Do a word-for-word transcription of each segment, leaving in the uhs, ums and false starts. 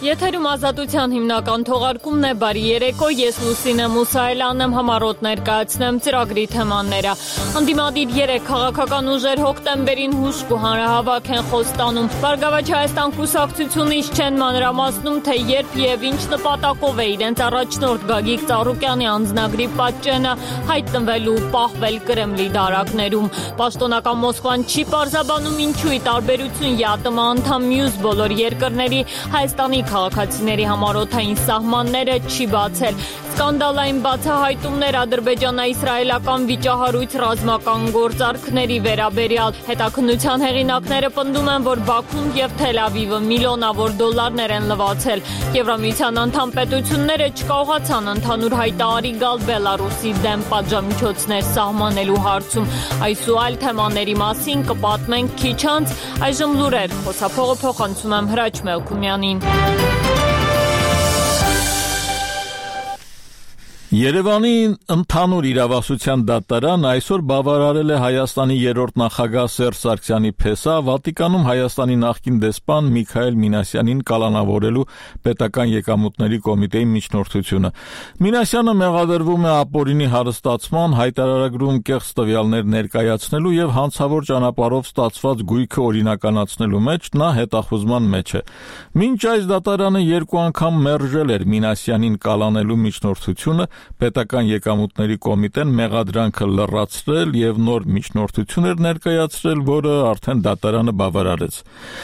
Եթերում ազատության հիմնական թողարկումն է, բարի երեկո, ես Լուսինե Մուսայելյանն եմ, համառոտ ներկայացնեմ ծրագրի թեմաները։ Ընդդիմադիր երեք քաղաքական ուժեր հոկտեմբերին հուժկ ու հանրահավաք են խոստանում։ Բարգավաճ Հայաստան կուսակցությունից չեն մանրամասնում, թե երբ եւ ինչ նպատակով է իրենց առաջնորդ Գագիկ Ծառուկյանի անձնագրի պատճենը հայտնվելու պահվել Կրեմլի դարակներում։ Պաշտոնական Մոսկվան չի պարզաբանում ինչու ի տարբերություն ԵԱՏՄ անդամ մյուս բոլոր երկրների Հայաստանի քաղաքացիների համառոթային սահմանները չի բացել։ Սկանդալային բացահայտումներ ադրբեջանա-իսրայելական վիճահարույց ռազմական գործարքների վերաբերյալ։ Հետաքննության հեղինակները պնդում են, որ Բաքուն եւ Թել Ավիվը միլիոնավոր դոլարներ են լվացել։ Եվրամիության անդամ պետությունները չկարողացան ընդհանուր հայտարարի գալ Բելարուսի դեմ պատժամիջոցներ սահմանելու հարցում։ Այս ու այլ թեմաների մասին կպատմենք քիչ անց, այժմ լուրեր, խոսափողը փոխանցում եմ Հրաչ Մելքումյանին։ Երևանի ընդհանուր իրավասության դատարան այսօր բավարարել է Հայաստանի երրորդ նախագահ Սերժ Սարգսյանի փեսա Վատիկանում Հայաստանի նախկին դեսպան Միքայել Մինասյանին կալանավորելու պետական եկամուտների կոմիտեի միջնորդությունը։ Մինասյանը մեղադրվում է ապօրինի հարստացման, հայտարարագրում կեղծ տվյալներ ներկայացնելու եւ հանցավոր ճանապարհով ստացված գույքը օրինականացնելու մեջ նա հետախուզման մեջ է։ Մինչ այս դատարանը երկու անգամ մերժել էր Մինասյանին կալանելու միջնորդությունը, պետական եկամուտների կոմիտեն մեղադրանքը լրացրել եւ նոր միջնորդություն էր ներկայացրել, որը արդեն դատարանը բավարարեց։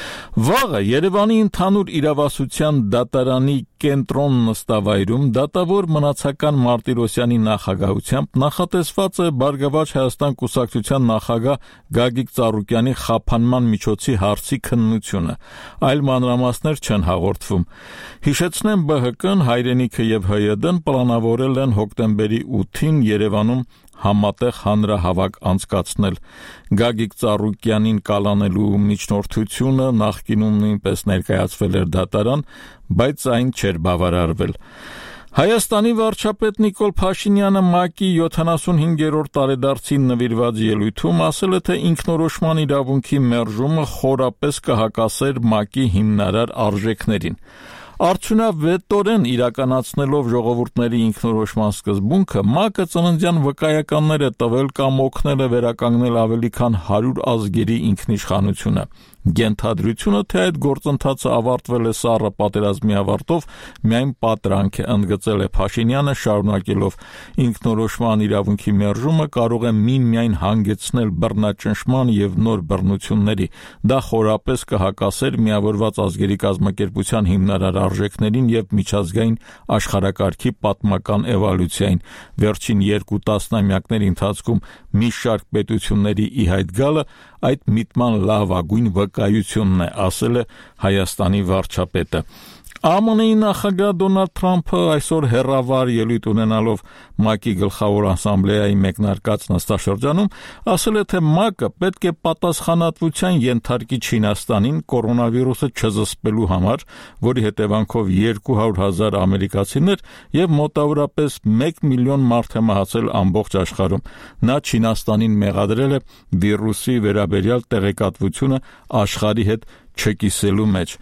Վաղը Երևանի ընդհանուր իրավասության դատարանի կենտրոն նստավայրում դատավոր մնացական Մարտիրոսյանի նախագահությամբ նախատեսված է Բարգավաճ Հայաստան կուսակցության նախագահ Գագիկ Ծառուկյանի խափանման միջոցի հարցի քննությունը։ Այլ մանրամասներ չեն հաղորդվում։ Հիշեցնեմ, ԲՀԿ-ն, Հայրենիքը եւ ՀՅԴ-ն պլանավորել են հոկտեմբերի ութին Երևանում համատեղ հանրահավաք անցկացնել։ Գագիկ Ծառուկյանին կալանելու միջնորդությունը նախկինում նույնպես ներկայացվել էր դատարան, բայց այն չէր բավարարվել։ Հայաստանի վարչապետ Նիկոլ Փաշինյանը ՄԱԿ-ի յոթանասունհինգերորդ տարեդարձին նվիրված ելույթում ասել է, թե ինքնորոշման իրավունքի մերժումը խորապես կհակասեր ՄԱԿ-ի հիմնարար արժեքներին։ Արդյունավետորեն իրականացնելով ժողովուրդների ինքնորոշման սկզբունքը, ՄԱԿ-ը ծննդյան վկայականներ է տվել կամ օգնել է վերականգնել ավելի քան հարյուր ազգերի ինքնիշխանությունը։ Գենթադրությունը, թե այդ գործընթացը ավարտվել է սառը պատերազմի ավարտով, միայն պատրանք է, ընդգծել է Փաշինյանը, շարունակելով ինքնորոշման իրավունքի մերժումը կարող է միմիայն հանգեցնել բռնաճնշման եւ նոր բռնությունների։ Դա խորապես կհակասեր Միավորված ազգերի կազմակերպության հիմնարար արժեքներին եւ միջազգային աշխարհակարգի պատմական էվոլյուցիային։ Վերջին երկու տասնամյակների ընթացքում մի շարք պետությունների ի հայտ գալը այդ միտման լավագույն վկայությունն է, ասել է Հայաստանի վարչապետը։ ԱՄՆ-ի նախագահ Դոնալդ Թրամփը այսօր հեռավար ելույթ ունենալով ՄԱԿ-ի գլխավոր ասամբլեայի մեկնարկած նստաշրջանում ասել է, թե ՄԱԿ-ը պետք է պատասխանատվության ենթարկի Չինաստանին կորոնավիրուսը չզսպելու համար, որի հետևանքով երկու հարյուր հազար ամերիկացիներ եւ մոտավորապես մեկ միլիոն մարդ է մահացել ամբողջ աշխարհում։ Նա Չինաստանին մեղադրել է վիրուսի վերաբերյալ տեղեկատվությունը աշխարհի հետ չկիսելու մեջ։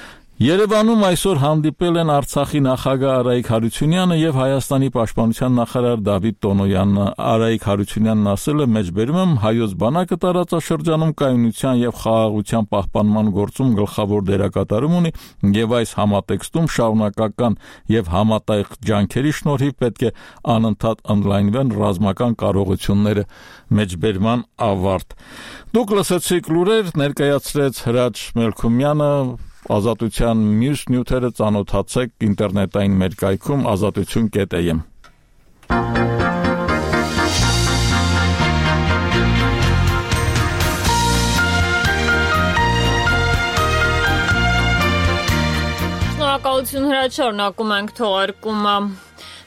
Երևանում այսօր հանդիպել են Արցախի նախագահ Արայիկ Հարությունյանը եւ Հայաստանի պաշտպանության նախարար Դավիթ Տոնոյանը։ Արայիկ Հարությունյանն ասել է, մեջբերում եմ, հայոց բանակը տարածաշրջանում կայունության եւ խաղաղության պահպանման գործում գլխավոր դերակատարում ունի եւ այս համատեքստում շարունակական եւ համատեղ ջանքերի շնորհիվ պետք է անընդհատ ընդլայնվեն ռազմական կարողությունները։ Մեջբերման ավարտ։ Դուք լսեցիք լուրեր, ներկայացրեց Հրաչ Մելքումյանը։ Ազատության մյուս նյութերը ծանոթացեք ինտերնետային մեր կայքում ազատություն կետ է եմ։ Շնորհակալություն Հրաչ, շարունակում ենք թողարկումը։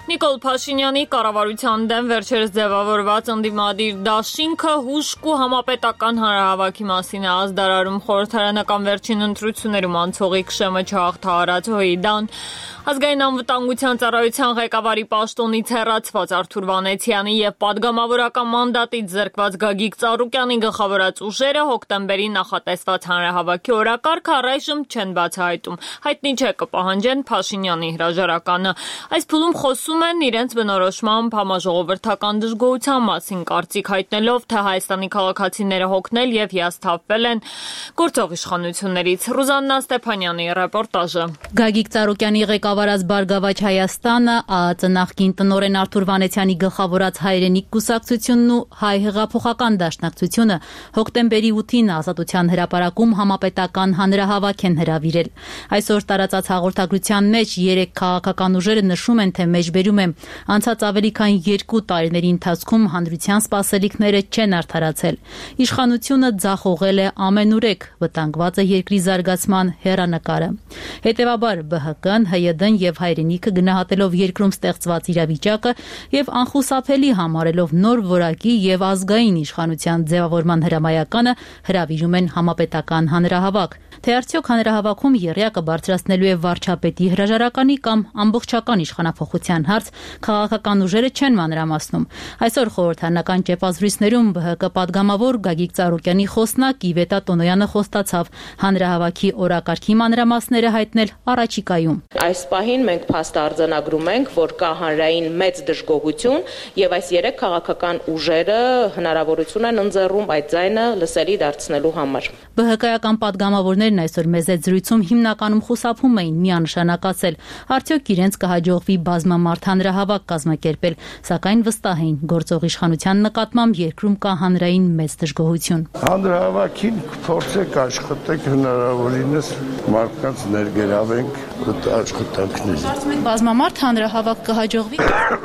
Նիկոլ Փաշինյանի կառավարության դեմ վերջերս ձևավորված ընդդիմադիր դաշինքը հուժկ ու համապետական հանրահավաքի մասին է ազդարարում խորհրդարանական վերջին ընտրություններում անցողի քշեմը չհաղթահարած Հոիդան, ազգային անվտանգության ծառայության ղեկավարի պաշտոնից հեռացված Արթուր Վանեցյանի եւ падգամավորական մանդատից զրկված Գագիկ Ծառուկյանի գլխավորած ուժերը հոկտեմբերին նախատեսված հանրահավաքի օրակարգը առայժմ չեն բացահայտում, հայտնի չէ կպահանջեն Փաշինյանի հրաժարականը։ Այս փուլում խոսում են իրենց բնորոշմամբ համաժողովրդական դժգոհության մասին կարծիք հայտնելով, թե Հայաստանի քաղաքացիները հոգնել եւ հիասթափվել են գործող իշխանություններից։ Ռուզաննա Ստեփանյանի ռեպորտաժը։ Գագիկ Ծառուկյանի ղեկավարած Բարգավաճ Հայաստանը, ԱԱԾ նախկին տնօրեն Արթուր Վանեցյանի գլխավորած Հայրենիք կուսակցությունն ու Հայ հեղափոխական դաշնակցությունը հոկտեմբերի ութին Ազատության հրապարակում համապետական հանրահավաք են հրավիրել։ Այսօր տարածած հաղորդագրության մեջ երեք քաղաքական ուժերը նշում են, թե մեջբերում է անցած ավելի քան երկու տարիների ընթացքում հանրության սպասելիքները չեն արդարացել։ Իշխանությունը ձախողել է ամենուրեք, վտանգված է երկրի զարգացման հեռանկարը։ Հետևաբար ԲՀԿ-ն, ՀՅԴ-ն եւ Հայրենիքը գնահատելով երկրում ստեղծված իրավիճակը եւ անխուսափելի համարելով նոր որակի եւ ազգային իշխանության ձևավորման հրամայականը հրավիրում են համապետական հանրահավաք։ Թե արդյոք հանրահավաքում եռյակը բարձրացնելու է վարչապետի հրաժարականի կամ ամբողջական իշխանափոխության հարց, քաղաքական ուժերը չեն մանրամասնում։ Այսօր խորհրդարանական ճեպազրույցներում ԲՀԿ падգամավոր Գագիկ Ծառուկյանի խոսնակ Իվետա Տոնոյանը խոստացավ հանրահավաքի օրակարգի մանրամասները հայտնել առաջիկայում։ Այս պահին մենք փաստ արձանագրում ենք, որ կա հանրային մեծ դժգոհություն եւ այս երեք քաղաքական ուժերը հնարավորություն են ընձեռում այդ ձայնը լսելի դարձնելու համար։ ԲՀԿ-ական падգամավորներն այսօր մեծ զրույցում հիմնականում խուսափում էին միանշանակացել, արդյոք իրենց կհաջողվի բազմամարդ հանրահավաք կազմակերպել, սակայն վստահ էին գործող իշխանության նկատմամբ երկրում կա հանրային մեծ դժգոհություն։ Հանրահավաքին փորձեք աշխատեք հնարավորինս մարդկանց ներգրավենք աշխատանքներին։ Բազմամարդ հանրահավաք կհաջողվի։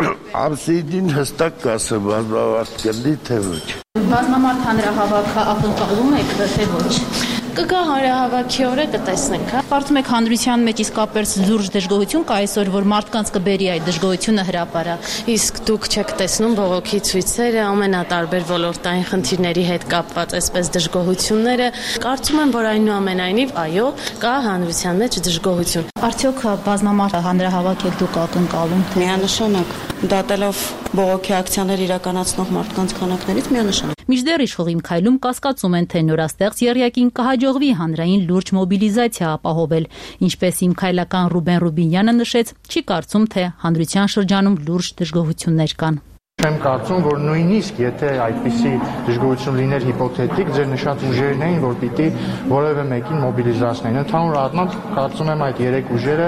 Ամսիդին հստակ կասեմ, բազմամարդ կլինի թե ոչ։ Բազմամարդ հանրահավաքը ակնկալում եք, թե ոչ։ Կգա հանրահավաքի օրը կտեսնենք, հա։ Կարծում եք հանրության մեջ իսկապես զուրջ դժգոհություն կա այսօր, որ մարդկանց կբերի այդ դժգոհությունը հրապարակ։ Իսկ դուք չեք տեսնում բողոքի ցույցերը, ամենատարբեր ոլորտային խնդիրների հետ կապված այսպես դժգոհությունները։ Կարծում եմ, որ այնուամենայնիվ, այո, կա հանրության մեջ դժգոհություն։ Արդյոք բազմամարդ հանրահավաք եք դուք ակնկալում, թե միանշանակ դատելով բողոքի ակցիաներ իրականացնող մարդկանց քանակներից միանշանակ։ Մինչդեռ իշխողի քայլում կասկածում են, թե նորաստեղծ եռյակին կհաջողվի հանրային լուրջ մոբիլիզացիա ապահովել, ինչպես իմ քայլական Ռուբեն Ռուբինյանը նշեց, չի կարծում, թե հանրության շրջանում լուրջ դժգոհություններ կան։ Չեմ կարծում, որ նույնիսկ եթե այդպիսի դժգոհություն լիներ հիպոթետիկ, ձեր նշած ուժերն էին, որ պիտի որևէ մեկին մոբիլիզացնեն։ Ընդհանուր առմամբ կարծում եմ այդ երեք ուժերը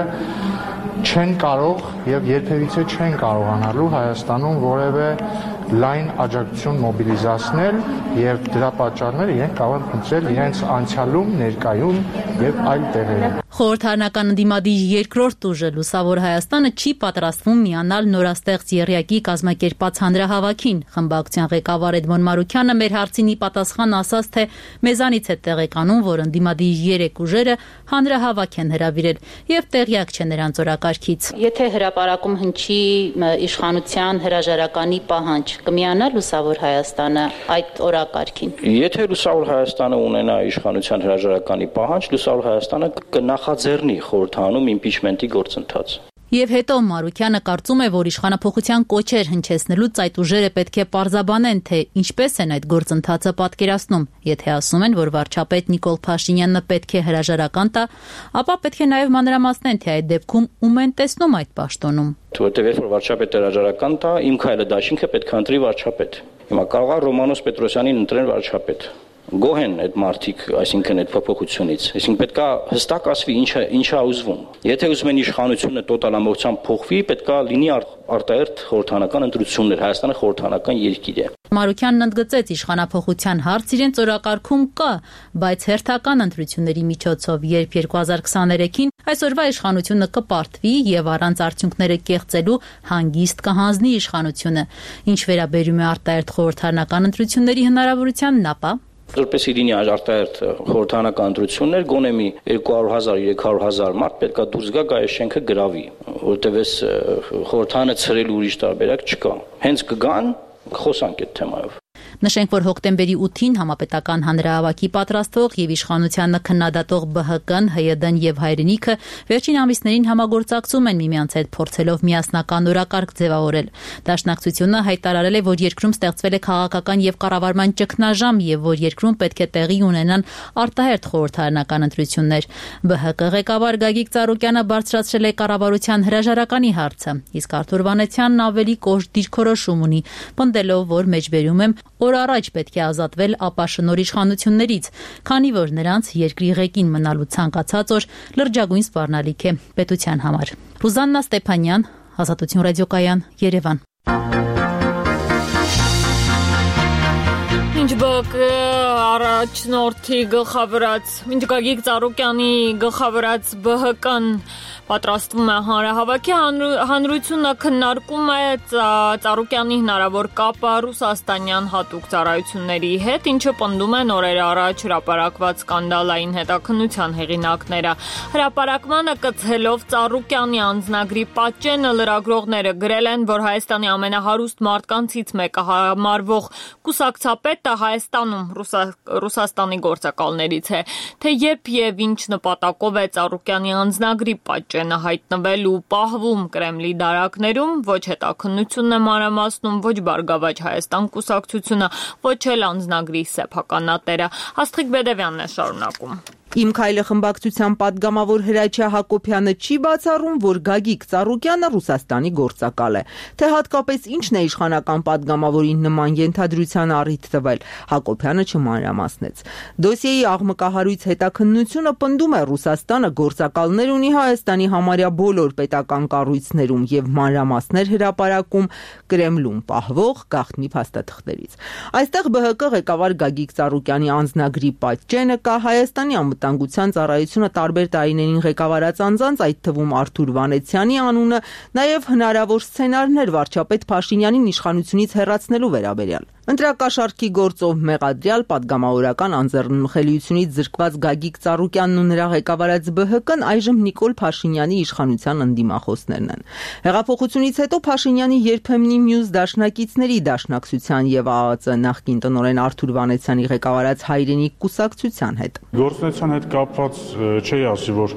չեն կարող եւ երբևիցե չեն կարողանալու Հայաստանում որևէ լայն աջակցություն մոբիլիզացնել եւ դրա պատճառները իրենք կարող են փնտրել իրենց անցյալում, ներկայում եւ այլ տեղերում։ Խորհրդարանական ընդդիմադիր երկրորդ ուժը Լուսավոր Հայաստանը չի պատրաստվում միանալ նորաստեղծ եռյակի կազմակերպած հանրահավաքին։ Խմբակցության ղեկավար Էդմոն Մարուքյանը մեր հարցին ի պատասխան ասաց, թե մեզանից է տեղեկանում, որ ընդդիմադիր երեք ուժերը հանրահավաք են հրավիրել եւ տեղյակ չէ նրանց օրակարգից։ Եթե հրապարակում հնչի իշխանության հրաժարականի պահանջ, կմիանա Լուսավոր Հայաստանը այդ օրակարգին։ Եթե Լուսավոր Հայաստանը ունենա իշխանության հրաժարականի պահանջ, Լուսավոր Հայաստանը կնախաձեռնի խորհրդանում իմպիչմենտի գործընթաց։ Եվ հետո Մարուքյանը կարծում է, որ իշխանափոխության կոչեր հնչեցնելուց այդ ուժերը պետք է պարզաբանեն, թե ինչպես են այդ գործընթացը պատկերացնում։ Եթե ասում են, որ վարչապետ Նիկոլ Փաշինյանը պետք է հրաժարական տա, ապա պետք է նաև մանրամասնեն, թե այդ դեպքում ում են տեսնում այդ պաշտոնում։ Որտեղ երբ որ վարչապետը հրաժարական տա, իմ քայլը դաշինքը պետք է ընտրի վարչապետ։ Հիմա կարող է Ռոմանոս Պետրոսյանին ընտրեն վարչապետ։ Գոհ են այդ մարդիկ, այսինքն այդ փոփոխությունից, այսինքն պետքա հստակ ասվի ինչա ինչա ուզվում։ Եթե ուզում են իշխանությունը տոտալ ամբողջությամբ փոխվի, պետքա լինի արտահերթ խորհրդարանական ընտրություններ, Հայաստանը խորհրդարանական երկիր է։ Մարուքյանն ընդգծեց իշխանափոխության հարց իրենց օրակարգում կա, բայց հերթական ընտրությունների միջոցով, երբ երկու հազար քսաներեքին այսօրվա իշխանությունը կպարտվի եւ առանց արդյունքները կեղծելու հանգիստ կհանձնի իշխանությունը, ինչ վերաբերում է արտահերթ խորհրդարանական ընտրությունների հնարավորությանն, ապա Որպես իրինի արտահերթ խորհրդանական ընտրություններ գոնե մի երկու հարյուր հազար երեք հարյուր հազար մարդ պետք է դուրս գա գա այս շենքը գրավի, որտեղ էս խորհրդանը ցրելու ուրիշ տարբերակ չկա։ Հենց կգան, խոսանք այդ թեմայով։ Նշենք, որ հոկտեմբերի ութին համապետական հանրահավաքի պատրաստող եւ իշխանությանը քննադատող B H K-ն, H Y D-ն եւ Հայրենիքը վերջին ամիսներին համագործակցում են միմյանց հետ, փորձելով միասնական օրակարգ ձևավորել։ Դաշնակցությունը հայտարարել է, որ երկրում ստեղծվել է քաղաքական եւ կառավարման ճգնաժամ եւ որ երկրում պետք է տեղի ունենան արտահերթ խորհրդարանական ընտրություններ։ B H K ղեկավար Գագիկ Ծառուկյանը բարձրացրել է կառավարության հրաժարականի հարցը, իսկ Արթուր Վանեցյանն ավելի կոշտ դիրքորոշում ունի, պնդելով, որ մեջբերում եմ օր առաջ պետք է ազատվել ապա շնոր իշխանություններից, քանի որ նրանց երկրի ղեկին մնալու ցանկացած օր լրջագույն սպառնալիք է պետության համար։ Ռուզաննա Ստեփանյան, Ազատություն ռադիոկայան, Երևան։ Ինչ բակ առաջնորդի գլխավորած, ինչ Գագիկ Ծառուկյանի գլխավորած B H K-ն պատրաստվում է հանրահավաքի, հանրությունը քննարկում է Ծառուկյանի հնարավոր կապը ռուսաստանյան հատուկ ծառայությունների հետ, ինչը պնդում են օրեր առաջ հրապարակված սկանդալային հետաքննության հեղինակները։ Հրապարակմանը կցելով Ծառուկյանի անձնագրի պատճենը լրագրողները գրել են, որ Հայաստանի ամենահարուստ մարդկանցից մեկը համարվող կուսակցապետը Հայաստանում Ռուսաստանի գործակալներից է, թե երբ եւ ինչ նպատակով է Ծառուկյանի անձնագրի պատճենը հայտնվել ու պահվում Կրեմլի դարակներում, ոչ հետաքննությունն է մանրամասնում, ոչ Բարգավաճ Հայաստան կուսակցությունը, ոչ էլ անձնագրի սեփականատերը։ Աստղիկ Բեդևյանն է շարունակում։ Իմ քայլը խմբակցության падգամավոր Հրաչյա Հակոբյանը չի բացառում, որ Գագիկ Ծառուկյանը Ռուսաստանի գործակալ է, թե հատկապես ինչն է իշխանական падգամավորին նման ենթադրության առիթ տվել, Հակոբյանը չմանրամասնեց։ Դոսիեի աղմկահարույց հետաքննությունը պնդում է Ռուսաստանը գործակալներ ունի Հայաստանի համարյա բոլոր պետական կառույցներում եւ մանրամասներ հրապարակում Կրեմլում պահվող գաղտնի փաստաթղթերից։ Այստեղ B H K ղեկավար Գագիկ Ծառուկյանի անձնագրի պատճենը կա Հայաստանի Անվտանգության ծառայությունը տարբեր տարիներին ղեկավարած անձանց, այդ թվում Արթուր Վանեցյանի անունը, նաև հնարավոր սցենարներ վարչապետ Փաշինյանին իշխանությունից հեռացնելու վերաբերյալ։ Ընտրակաշառքի գործով մեղադրյալ падգամավորական անձեռնմխելիությունից զրկված Գագիկ Ծառուկյանն ու նրա ղեկավարած B H K-ն այժմ Նիկոլ Փաշինյանի իշխանության ընդդիմախոսներն են։ Հեղափոխությունից հետո Փաշինյանի երբեմնի մյուս դաշնակիցների Դաշնակցության եւ A A C նախկին տնօրեն Արթուր Վանեցյանի ղեկավարած Հայրենիք կուսակցության հետ։ Գործունեության հետ կապված չի ասի, որ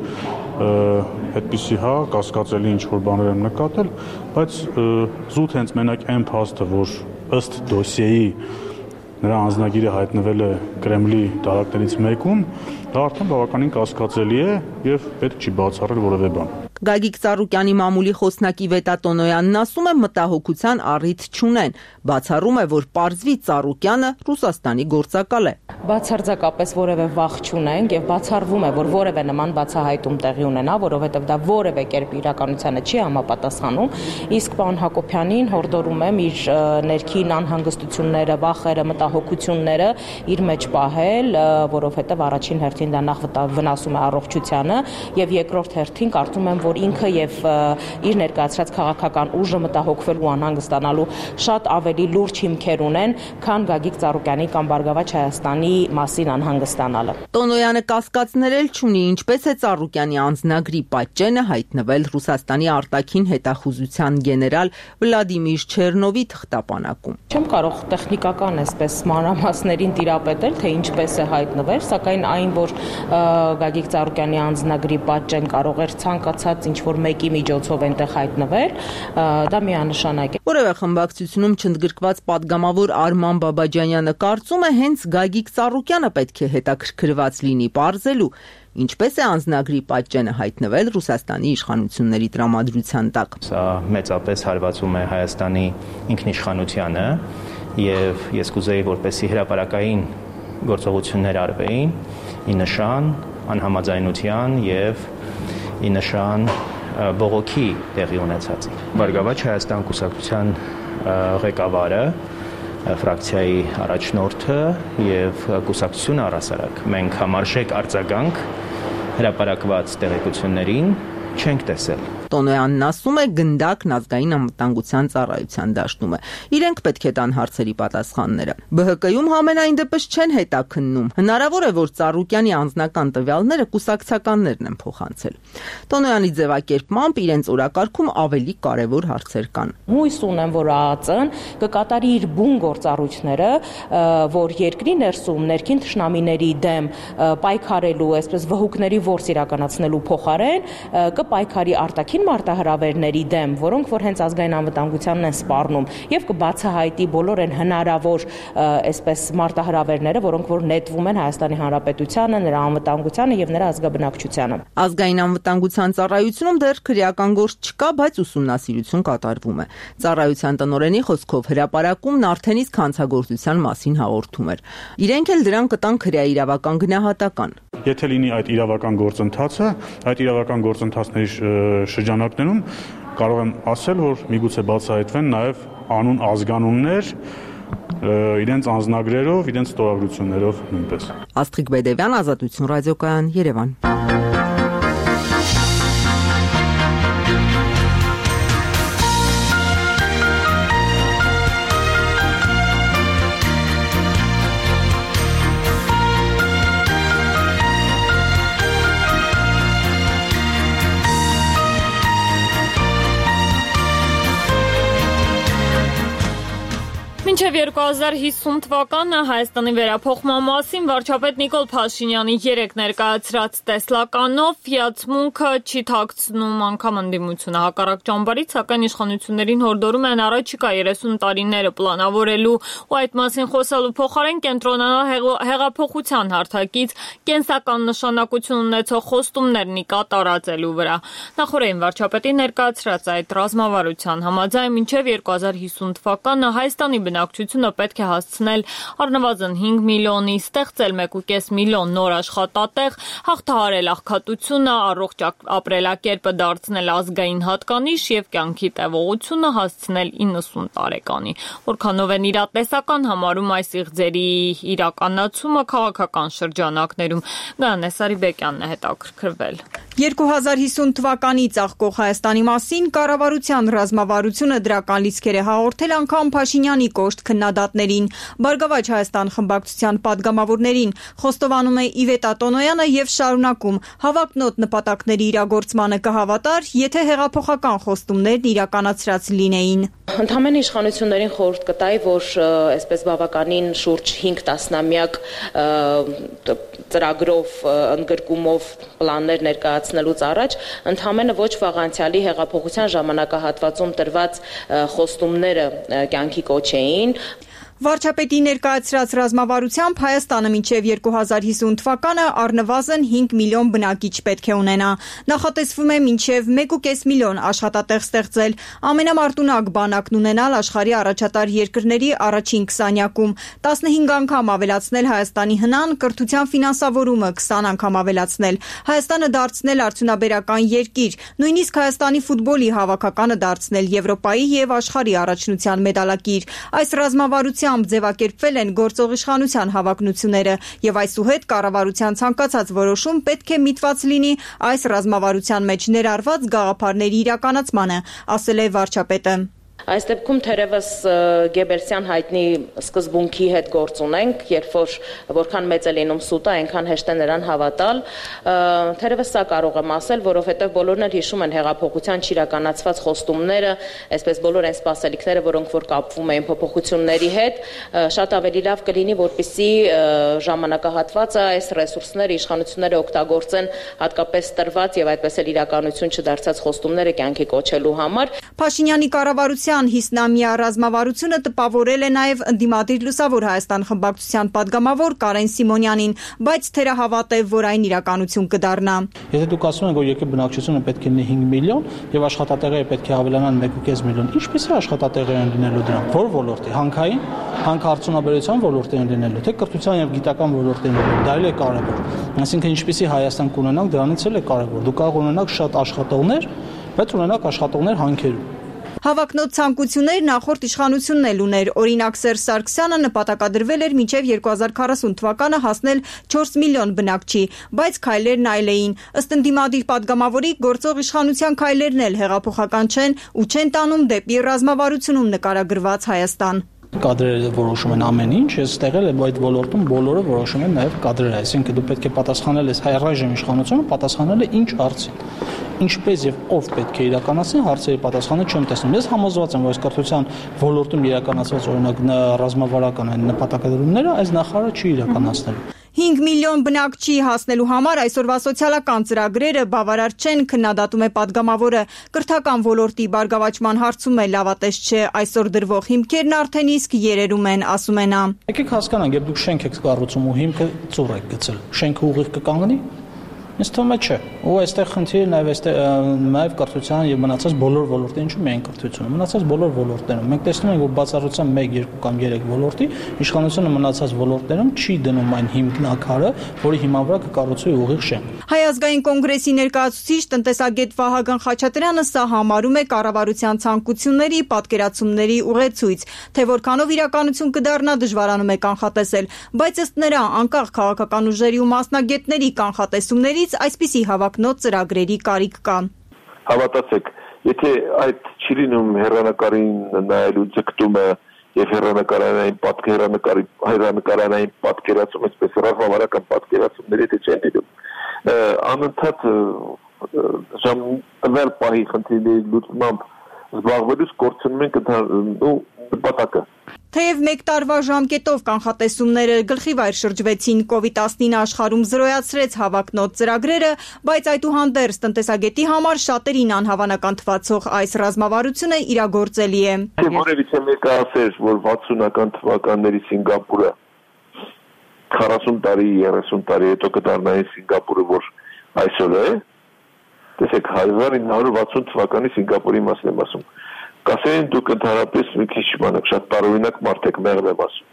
այդպիսի հա կասկածելի ինչ որ բաներ եմ նկատել, բայց զուտ հենց մենակ այն փաստը, որ ըստ դոսիեի նրա անձնագիրը հայտնվել է Կրեմլի դարակներից մեկում, դա արդեն բավականին կասկածելի է եւ պետք չի բացառել որևէ բան։ Գագիկ Ծառուկյանի մամուլի խոսնակի Վետա Տոնոյանն ասում է մտահոգության առիթ չունեն, բացառում է, որ պարզվի Ծառուկյանը Ռուսաստանի գործակալ է։ Բացարձակապես որևէ վախ չունենք եւ բացառվում է, որ որևէ նման բացահայտում տեղի ունենա, որովհետեւ դա որևէ կերպ իրականությանը չի համապատասխանում, իսկ պարոն Հակոբյանին հորդորում եմ իր ներքին անհանգստությունները, վախերը, մտահոգությունները իր մեջ պահել, որովհետեւ առաջին հերթին դա նախ վնասում է առողջությանը եւ երկրորդ հերթին կարծում եմ, որ ինքը եւ իր ներկայացրած քաղաքական ուժը մտահոգվելու անհանգստանալու շատ ավելի լուրջ հիմքեր ունեն, քան Գագիկ Ծառուկյանի կամ Բարգավաճ Հայաստանի մասին անհանգստանալը։ Տոնոյանը կասկածներ էլ չունի, ինչպես է Ծառուկյանի անձնագրի պատճենը հայտնվել Ռուսաստանի արտաքին հետախուզության գեներալ Վլադիմիր Չերնովի թղթապանակում։ Չեմ կարող տեխնիկական այսպես մանրամասներին տիրապետել, թե ինչպես է հայտնվել, սակայն այն, որ Գագիկ Ծառուկյանի անձնագրի պատճեն կարող էր ցանկացած ինչ որ մեկի միջոցով այնտեղ հայտնվել, դա միանշանակ է։ Որևէ խմբակցությունում չընդգրկված падգամավոր Արման Բաբաջանյանը կարծում է հենց Գագիկ Ծառուկյանը պետք է հետաքրքրված լինի պարզելու, ինչպես է անձնագրի պատճենը հայտնվել Ռուսաստանի իշխանությունների տրամադրության տակ։ Սա մեծապես հարվածում է Հայաստանի ինքնիշխանությանը եւ ես կուզեի, որպեսզի հրապարակային գործողություններ արվեին ի նշան անհամաձայնության եւ ի նշան բողոքի տեղի ունեցածի։ Բարգավաճ Հայաստան կուսակցության ղեկավարը, ֆրակցիայի առաջնորդը եւ կուսակցությունը առասարակ մենք համարժեք արձագանք հրապարակված տեղեկություններին չենք տեսել։ Տոնոյանն ասում է, գնդակն ազգային անվտանգության ծառայության դաշտում է։ Իրենք պետք է տան հարցերի պատասխանները։ Բ Հ Կ-ում համենայն դեպս չեն հետաքննում։ Հնարավոր է, որ Ծառուկյանի անձնական տվյալները կուսակցականներն են փոխանցել։ Տոնոյանի ձևակերպմամբ իրենց օրակարգում ավելի կարևոր հարցեր կան։ Հույս ունեմ, որ Ա Ծ Ն կկատարի իր բուն գործառույթները, որ երկրի ներսում ներքին թշնամիների դեմ պայքարելու, այսպես վհուկների որս իրականացնելու փոխարեն կպայքարի արտաքին մարտահրավերների դեմ, որոնք որ հենց ազգային անվտանգությանն են սպառնում, եւ կբացահայտի բոլոր այն հնարավոր այսպես մարտահրավերները, որոնք որ նետվում են Հայաստանի Հանրապետությանը, նրա անվտանգությանը եւ նրա ազգաբնակչությանը։ Ազգային անվտանգության ծառայությունում դեռ քրեական գործ չկա, բայց ուսումնասիրություն կատարվում է։ Ծառայության տնօրենի խոսքով հրապարակումն արդեն իսկ հանցագործության մասին հաղորդում էր։ Իրենք էլ դրան կտան քրեաիրավական գնահատական։ Եթե լինի այդ իրավական գործընթացը, այդ իրավական գործընթացների շրջանակներում կարող եմ ասել, որ միգուցե բացահայտվեն նաև անուն ազգանուններ իրենց անձնագրերով, իրենց ստորագրություններով նույնպես։ Աստղիկ Բեդևյան, Ազատություն ռադիոկայան, Երևան։ Մինչև երկու հազար հիսուն թվականը Հայաստանի վերափոխման մասին վարչապետ Նիկոլ Փաշինյանի երեք ներկայացրած տեսլականով հիացմունքը չի թաքցնում անգամ ընդդիմությունը հակառակ ճամբարից, սակայն իշխանություններին հորդորում են առաջիկա երեսուն տարիները պլանավորելու ու այդ մասին խոսելու փոխարեն կենտրոնանալ հեղափոխության հարթակից կենսական նշանակություն ունեցող խոստումներն կատարածելու վրա։ Նախորդին վարչապետի ներկայացրած այդ ռազմավարության համաձայն մինչև երկու հազար հիսուն թվականը Հայաստանի բնակչությունը պետք է հասցնել առնվազն հինգ միլիոնի, ստեղծել մեկ ու կես միլիոն նոր աշխատատեղ, հաղթահարել աղքատությունը, առողջ ապրելակերպը դարձնել ազգային հատկանիշ եւ կյանքի տևողությունը հասցնել իննսուն տարեկանի։ Որքանով են իրատեսական համարում այս իղձերի իրականացումը քաղաքական շրջանակներում։ Գայանե Սարիբեկյանն է հետաքրքրվել։ երկու հազար հիսուն թվականի ծաղկող Հայաստանի մասին կառավարության ռազմավարությունը դրական լիցքեր է հաղորդել անգամ Փաշինյանի կոշտ քննադատներին, Բարգավաճ Հայաստան խմբակցության падգամավորներին, խոստովանում է Իվետա Տոնոյանը եւ շարունակում հավակնոտ նպատակների իրագործմանը կհավատար, եթե հեղափոխական խոստումներն իրականացրած լինեին։ Ընդհանրեն իշխանություններին խորհուրդ կտայի, որ այսպես բավականին շուրջ հինգ տասնամյակ ծրագրով, ընդգրկումով պլաններ ներկայացնելուց առաջ ընդհանրապես ոչ վաղ անցյալի հեղափոխության ժամանակահատվածում տրված խոստումները կյանքի կոչեին։ Վարչապետի ներկայացրած ռազմավարությամբ Հայաստանը մինչև երկու հազար հիսուն թվականը առնվազն հինգ միլիոն բնակիչ պետք է ունենա։ Նախատեսվում է մինչև մեկ ու կես միլիոն աշխատատեղ ստեղծել, ամենամարտունակ բանակն ունենալ աշխարհի առաջատար երկրների առաջին քսանյակում, տասնհինգ անգամ ավելացնել Հայաստանի հնան, կրթության ֆինանսավորումը քսան անգամ ավելացնել, Հայաստանը դարձնել արդյունաբերական երկիր, նույնիսկ Հայաստանի ֆուտբոլի հավաքականը դարձնել Եվրոպայի եւ աշխարհի առաջնության մեդալակիր։ Այս ռազմավարության ձևակերպվել են գործող իշխանության հավակնությունները եւ այսուհետ կառավարության ցանկացած որոշում պետք է միտված լինի այս ռազմավարության մեջ ներառված գաղափարների իրականացմանը, ասել է վարչապետը։ Այս դեպքում թերևս Գեբելսյան հայտնի սկզբունքի հետ գործ ունենք, երբ որ որքան մեծ է լինում սուտը, այնքան հեշտ է նրան հավատալ։ Թերևս սա կարող եմ ասել, որովհետև բոլորն էլ հիշում են հեղափոխության չիրականացված խոստումները, այսպես բոլոր այն սպասելիքները, որոնք որ կապվում էին փոփոխությունների հետ, շատ ավելի լավ կլինի, որպեսզի ժամանակահատվածը այս ռեսուրսները իշխանությունները օգտագործեն հատկապես տրված եւ այդպես էլ իրականություն չդարձած խոստումները կյանքի կոչելու համար։ Փաշինյանի կառավարության հիսնամյա ռազմավարությունը տպավորել է նաև ընդդիմադիր Լուսավոր Հայաստան խմբակցության падգամավոր Կարեն Սիմոնյանին, բայց թերահավատ է, որ այն իրականություն կդառնա։ Եթե դուք ասում եք, որ երկրի բնակչությունը պետք է լինի հինգ միլիոն եւ աշխատատեղերը պետք է ավելանան մեկ ու կես միլիոն, ինչպեսի աշխատատեղեր են լինելու դրանք, որ ոլորտի, հանքային, հանքարդյունաբերության ոլորտի են լինելու, թե կրթության եւ գիտական ոլորտի են լինելու, դա էլ է կարեւոր։ Այսինքն ինչպեսի Հայաստան կունենանք, դրանից էլ է կարեւոր։ Դուք կարող ունենաք շատ աշխատողներ, բայց ունենաք աշխատողներ հանքերում։ Հավակնոտ ցանկություններ նախորդ իշխանությունն էլ ուներ։ Օրինակ Սերժ Սարգսյանը նպատակադրվել էր մինչև երկու հազար քառասուն թվականը հասնել չորս միլիոն բնակչի, բայց քայլերն այլ էին։ Ըստ ընդդիմադիր падգամավորի գործող իշխանության քայլերն էլ հեղափոխական չեն ու չեն տանում դեպի ռազմավարությունում նկարագրված Հայաստան։ Կադրերը որոշում են ամեն ինչ, ես ստեղել եմ այդ ոլորտում բոլորը որոշում են նաև կադրերը, այսինքն դու պետք է պատասխանել ես հայ-ռայժեմ իշխանությունը, պատասխանել է ինչ հարցին։ Ինչպես եւ ով պետք է իրականացնի հարցերի պատասխանը չեմ տեսնում։ Ես համոզված եմ, որ այս կրթության ոլորտում իրականացված օրինակ ռազմավարական այն նպատակադրումները այս նախարարը չի իրականացնելու։ հինգ միլիոն բնակչի հասնելու համար այսօրվա սոցիալական ծրագրերը բավարար չեն, քննադատում է падգամավորը։ Կրթական ոլորտի բարգավաճման հարցում է լավատես չէ, այսօր դրվող հիմքերն արդեն իսկ երերում են, ասում է նա։ Եկեք հասկանանք, երբ դուք շենք եք կառուցում ու հիմքը ծուռ եք գցել, շենքը ուղիղ կկանգնի։ Ինձ թվում է չէ։ Ու այստեղ խնդիրը նաև այստեղ նաև կրթության եւ մնացած բոլոր ոլորտի, ինչու միայն կրթությունը, մնացած բոլոր ոլորտներում։ Մենք տեսնում ենք, որ բացառությամբ մեկ, երկու կամ երեք ոլորտի իշխանությունը մնացած ոլորտներում չի դնում այն հիմնակարը, որի հիման վրա կկառուցվի ուղիղ շենք։ Հայ ազգային կոնգրեսի ներկայացուցիչ տնտեսագետ Վահագն Խաչատրյանը սա համարում է կառավարության ցանկությունների, պատկերացումների ուղեցույց, թե որքանով իրականություն կդառնա դժվարանում է կանխատեսել, բայց ըստ նրա անկախ քաղաքական ուժերի ու մասնագետների կանխատեսումների այսպիսի հավակնոտ ծրագրերի կարիք կա։ Հավատացեք, եթե այդ չի լինում հեռանկարին նայելու ձգտումը եւ հեռանկարանային պատկերանեկարի հեռանկարանային պատկերացում, այսպես ռազմավարական պատկերացումները եթե չեն լինում, անընդհատ ժամանակ պահի խնդիրների լուծմամբ զբաղվելուց կորցնում ենք նպատակը։ Թեև մեկ տարվա ժամկետով կանխատեսումները գլխիվայր շրջվեցին, կովիդ տասնինը աշխարհում զրոյացրեց հավակնոտ ծրագրերը, բայց այդուհանդերձ տնտեսագետի համար շատերին անհավանական թվացող այս ռազմավարությունը իրագործելի է։ Որևիցե մեկը ասեր, որ վաթսունական թվականների Սինգապուրը քառասուն տարի, երեսուն տարի հետո կդառնա Սինգապուրը, որ այսօր է, տեսեք հազար ինը հարյուր վաթսուն թվականի Սինգապուրի մասն եմ ասում։ Կասեին դուք ընդհանրապես մի քիչ բանակ շատ տարօրինակ մարդ եք, մեղմ եմ ասում։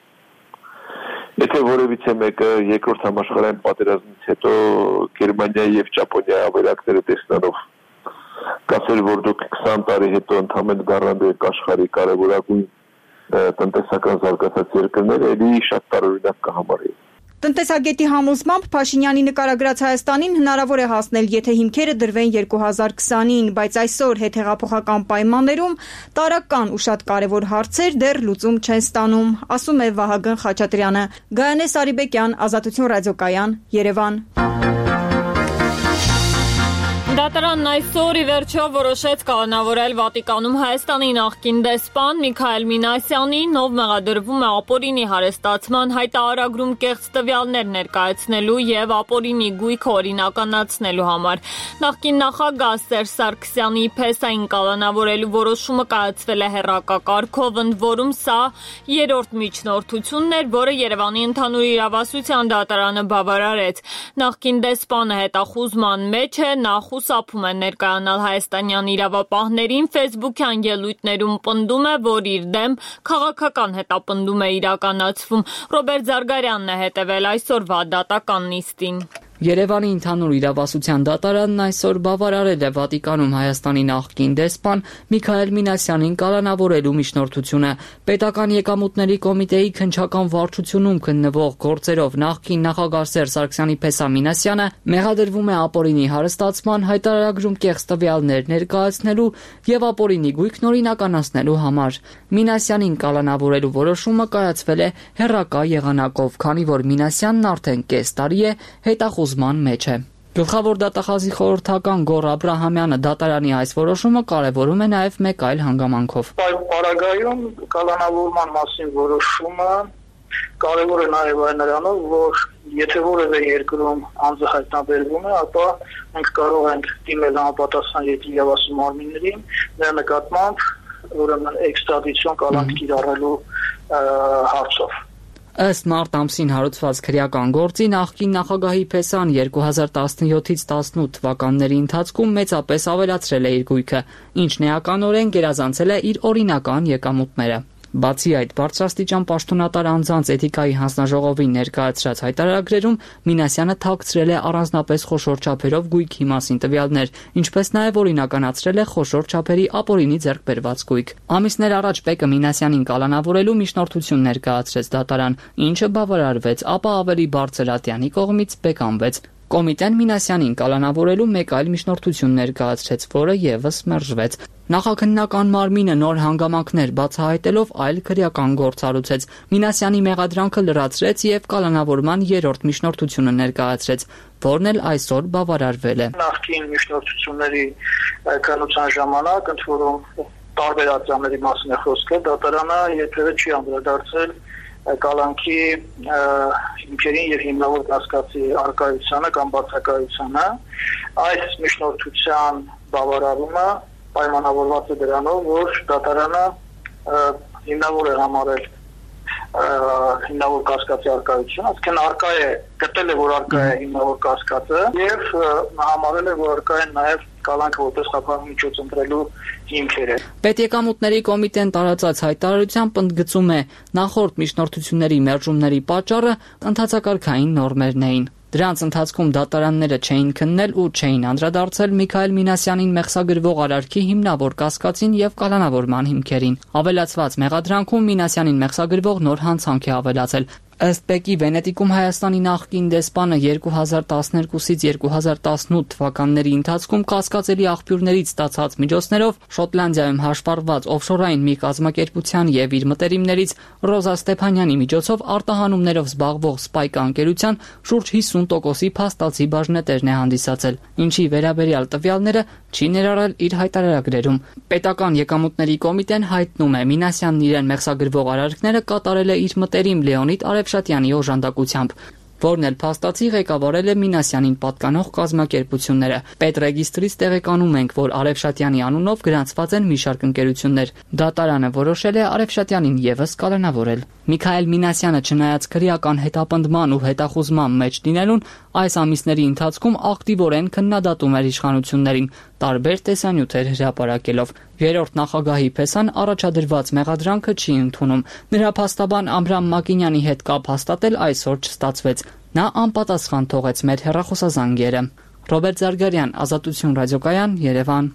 Եթե որևիցե մեկը երկրորդ համաշխարհային պատերազմից հետո Գերմանիայի եւ Ճապոնիայի ավերակները տեսնելով կասեր, որ դուք քսան տարի հետո ընդհանրապես գարանդու եք աշխարհի կարևորագույն տնտեսական զարգացած երկրները, էլի շատ տարօրինակ կհամարեին։ Տնտեսագետի համոզմամբ Փաշինյանի նկարագրած Հայաստանին հնարավոր է հասնել, եթե հիմքերը դրվեն երկու հազար քսանին, բայց այսօր հետհեղափոխական պայմաններում տարրական ու շատ կարևոր հարցեր դեռ լուծում չեն ստանում, ասում է Վահագն Խաչատրյանը։ Գայանե Սարիբեկյան, Ազատություն ռադիոկայան, Երևան։ Դատարանն այսօր ի վերջո որոշեց կանոնավորել Վատիկանում Հայաստանի նախկին դեսպան Միքայել Մինասյանի նով մեղադրվում է ապօրինի հարստացման հայտարարագրում կեղծ տվյալներ ներկայացնելու եւ ապօրինի գույքը օրինականացնելու համար։ Նախկին նախագահ Սերժ Սարգսյանի փեսային կանոնավորելու որոշումը կայացվել է հեռակակարգով, ընդ որում սա երրորդ միջնորդությունն էր, որը Երևանի ընդհանուր իրավասության դատարանը բավարարեց։ Նախկին դեսպանը հետախուզման մեջ է, նախ Սափում է ներկայանալ հայաստանյան իրավապահներին, ֆեյսբուքյան ելույթներում պնդում է, որ իր դեմ քաղաքական հետապնդում է իրականացվում։ Ռոբերտ Զարգարյանն է հետևել այսօրվա դատական նիստին։ Երևանի ընդհանուր իրավասության դատարանն այսօր բավարարել է Վատիկանում Հայաստանի նախկին դեսպան Միքայել Մինասյանին կալանավորելու միջնորդությունը։ Պետական եկամուտների կոմիտեի քննչական վարչությունում քննվող գործերով նախկին նախագահ Սերժ Սարգսյանի փեսա Մինասյանը մեղադրվում է ապօրինի հարստացման, հայտարարագրում կեղծ տվյալներ ներկայացնելու եւ ապօրինի գույքն օրինականացնելու համար։ Մինասյանին կալանավորելու որոշումը կայացվել է հեռակա եղանակով, քանի որ Մինասյանն արդեն կես տարի է հետախուզման մեջ է։ Գլխավոր դատախազի խորհրդական Գոռ Աբրահամյանը դատարանի այս որոշումը կարևորում է նաև մեկ այլ հանգամանքով։ Այս պարագայում կալանավորման մասին որոշումը կարևոր է նաև այն նրանով, որ եթե որևէ երկրում անձը հայտնաբերվում է, ապա մենք կարող ենք դիմել համապատասխան երկրի իրավասու մարմիններին նրա նկատմամբ ուրեմն էքստրադիցիոն կալանք կիրառելու հարցով։ Ըստ մարտ ամսին հարուցված քրեական գործի նախկին նախագահի փեսան երկու հազար տասնյոթից տասնութ թվականների ընթացքում մեծապես ավելացրել է իր գույքը, ինչն էականորեն գերազանցել է իր օրինական եկամուտները։ Բացի այդ, բարձրաստիճան պաշտոնատար անձանց էթիկայի հանձնաժողովին ներկայացրած հայտարարագրերում Մինասյանը թաքցրել է առանձնապես խոշոր չափերով գույքի մասին տվյալներ, ինչպես նաև օրինականացրել է խոշոր չափերի ապօրինի ձեռք բերված գույք։ Ամիսներ առաջ ՊԵԿ-ը Մինասյանին կալանավորելու միջնորդություն ներկայացրեց դատարան, ինչը բավարարվեց, ապա ավելի բարձր ատյանի կողմից բեկանվեց։ Կոմիտեն Մինասյանին կալանավորելու մեկ այլ միջնորդություն ներկայացրեց, որը ևս մերժվեց։ Նախաքննական մարմինը նոր հանգամանքներ բացահայտելով այլ քրեական գործ հարուցեց։ Մինասյանի մեղադրանքը լրացրեց եւ կալանավորման երրորդ միջնորդությունը ներկայացրեց, որն էլ այսօր բավարարվել է։ Նախկին միջնորդությունների քննության ժամանակ, ընդ որում տարբեր ատյանների մասին է խոսքը, դատարանը երբևէ չի անդրադարձել կալանքի հիմքերին եւ հիմնավոր կասկածի արկայությանը կամ բացակայությանը։ Այս միջնորդության բավարարումը պայմանավորված է դրանով, որ դատարանը հիմնավոր է համարել հիմնավոր կասկածի արկայությունը, այսինքն արկա է գտել է, որ արկա է հիմնավոր կասկածը եւ համարել է, որ արկա է նաեւ կալանքը որպես խափան միջոց ընտրելու հիմքերը։ Պետեկամուտների կոմիտեն տարածած հայտարարությամբ ընդգծում է նախորդ միջնորդությունների մերժումների պատճառը ընդհանցակարգային նորմերն էին։ Դրանց ընթացքում դատարանները չէին քննել ու չէին անդրադարձել Միքայել Մինասյանին մեղսագրվող արարքի հիմնավոր կասկածին եւ կալանավորման հիմքերին։ Ավելացված մեղադրանքում Մինասյանին մեղսագրվող նոր հանցանք է ավելացել։ Ըստ ՊԵԿ-ի Վենետիկում Հայաստանի նախկին դեսպանը երկու հազար տասներկուսից երկու հազար տասնութ թվականների ընթացքում կասկածելի աղբյուրներից ստացած միջոցներով Շոտլանդիայում հաշվառված օֆշորային մի կազմակերպության եւ իր մտերիմներից Ռոզա Ստեփանյանի միջոցով արտահանումներով զբաղվող Spike ընկերության շուրջ հիսուն տոկոսի փաստացի բաժնետերն է հանդիսացել, ինչի վերաբերյալ տվյալները չի ներառել իր հայտարարագրերում։ Պետական եկամուտների կոմիտեն հայտնում է Մինասյանն իրեն մեղսագրվող արարքները կատարել է իր մտերիմ Լեոնիդ Արևշատյանի օժանդակությամբ, որն էլ փաստացի ղեկավարել է Մինասյանին պատկանող կազմակերպությունները։ Պետրեգիստրից տեղեկանում ենք, որ Արևշատյանի անունով գրանցված են մի շարք ընկերություններ։ Դատարանը որոշել է Արևշատյանին ևս կալանավորել։ Միքայել Մինասյանը, չնայած քրեական հետապնդման ու հետախուզման մեջ լինելուն, այս ամիսների ընթացքում ակտիվորեն քննադատում էր իշխանություններին, տարբեր տեսանյութեր հրապարակելով։ Երրորդ նախագահի փեսան առաջադրված մեղադրանքը չի ընդունում։ Նրա փաստաբան Ամրամ Մակինյանի հետ կապ հաստատել այսօր չստացվեց։ Նա անպատասխան թողեց մեր հեռախոսազանգերը։ Ռոբերտ Զարգարյան, Ազատություն ռադիոկայան, Երևան։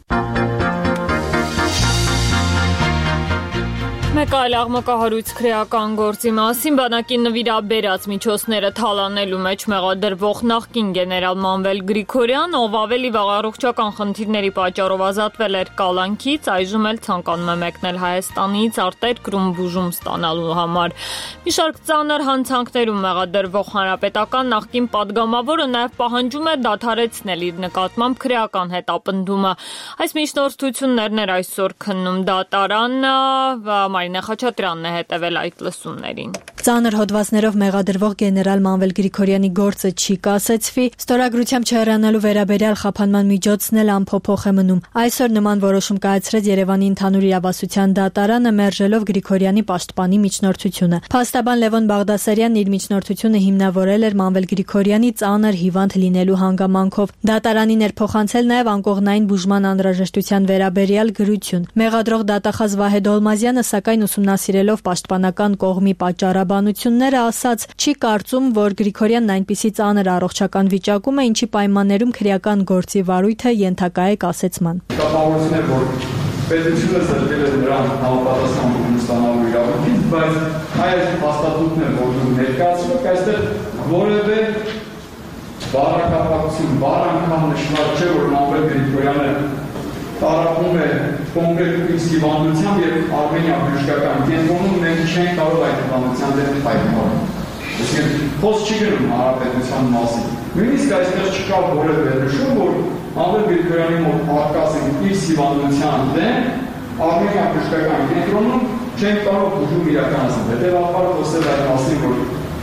Մեկ այլ աղմկահարույց քրեական գործի մասին բանակի նվիրաբերած միջոցները թալանելու մեջ մեղադրվող նախկին գեներալ Մանվել Գրիգորյան, ով ավելի վաղ առողջական խնդիրների պատճառով ազատվել էր կալանքից, այժմ էլ ցանկանում է մեկնել Հայաստանից արտերկրում բուժում ստանալու համար։ Մի շարք ծանր հանցանքներում մեղադրվող հանրապետական նախկին падգամավորը նաև պահանջում է դադարեցնել իր նկատմամբ քրեական հետապնդումը։ Այս միջնորդություններն էր այսօր քննում դատարանը, Մարինե Խաչատրյանն է հետևել այդ լսումներին։ Ծանր հոդվածներով մեղադրվող գեներալ Մանվել Գրիգորյանի գործը չի կասեցվի, ստորագրությամբ չհեռանալու վերաբերյալ խափանման միջոցն էլ անփոփոխ է մնում։ Այսօր նման որոշում կայացրեց Երևանի ընդհանուր իրավասության դատարանը, մերժելով Գրիգորյանի պաշտպանի միջնորդությունը։ Փաստաբան Լևոն Բաղդասարյանն իր միջնորդությունը հիմնավորել էր Մանվել Գրիգորյանի ծանր հիվանդ լինելու հանգամանքով։ Դատարանին էր փոխանցել նաև անկողնային բուժման անհրաժեշտության վերաբերյալ գրություն։ Մեղադրող դատախազ Վահե Դոլմազյանը սակայն ուսումնասիրելով պաշտպանական կողմի պատճառաբանությունները ասաց, չի կարծում, որ Գրիգորյանն այնպիսի ծանր առողջական վիճակում է, ինչի պայմաններում քրեական գործի վարույթը ենթակա է կասեցման։ Կապավորություն է, որ պետությունը զրկել է նրան համապատասխան բուժում ստանալու իրավունքից, բայց այս հաստատությունն է, որ դու ներկայացնում եք, այստեղ որևէ բառակապակցություն, բառ անգամ նշված չէ, որ Մանվել Գրիգորյանը տարապում է կոնկրետ հիվանդությամբ եւ Արմենիա բժշկական կենտրոնում մենք չենք կարող այդ հիվանդության դեմ պայքարել։ Այսինքն խոսք չի գնում հանրապետության մասին։ Նույնիսկ այստեղ չկա որևէ նշում, որ Մանվել Գրիգորյանի մոտ արկածին իր հիվանդության դեմ Արմենիա բժշկական կենտրոնում չենք կարող բուժում իրականացնել։ Հետևաբար խոսել այդ մասին, որ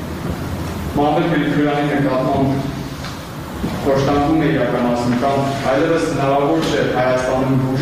Մանվել Գրիգորյանի նկատմամբ Կոշտանգում է իրականացնում կամ այլևս հնարավոր չէ Հայաստանում բուժել,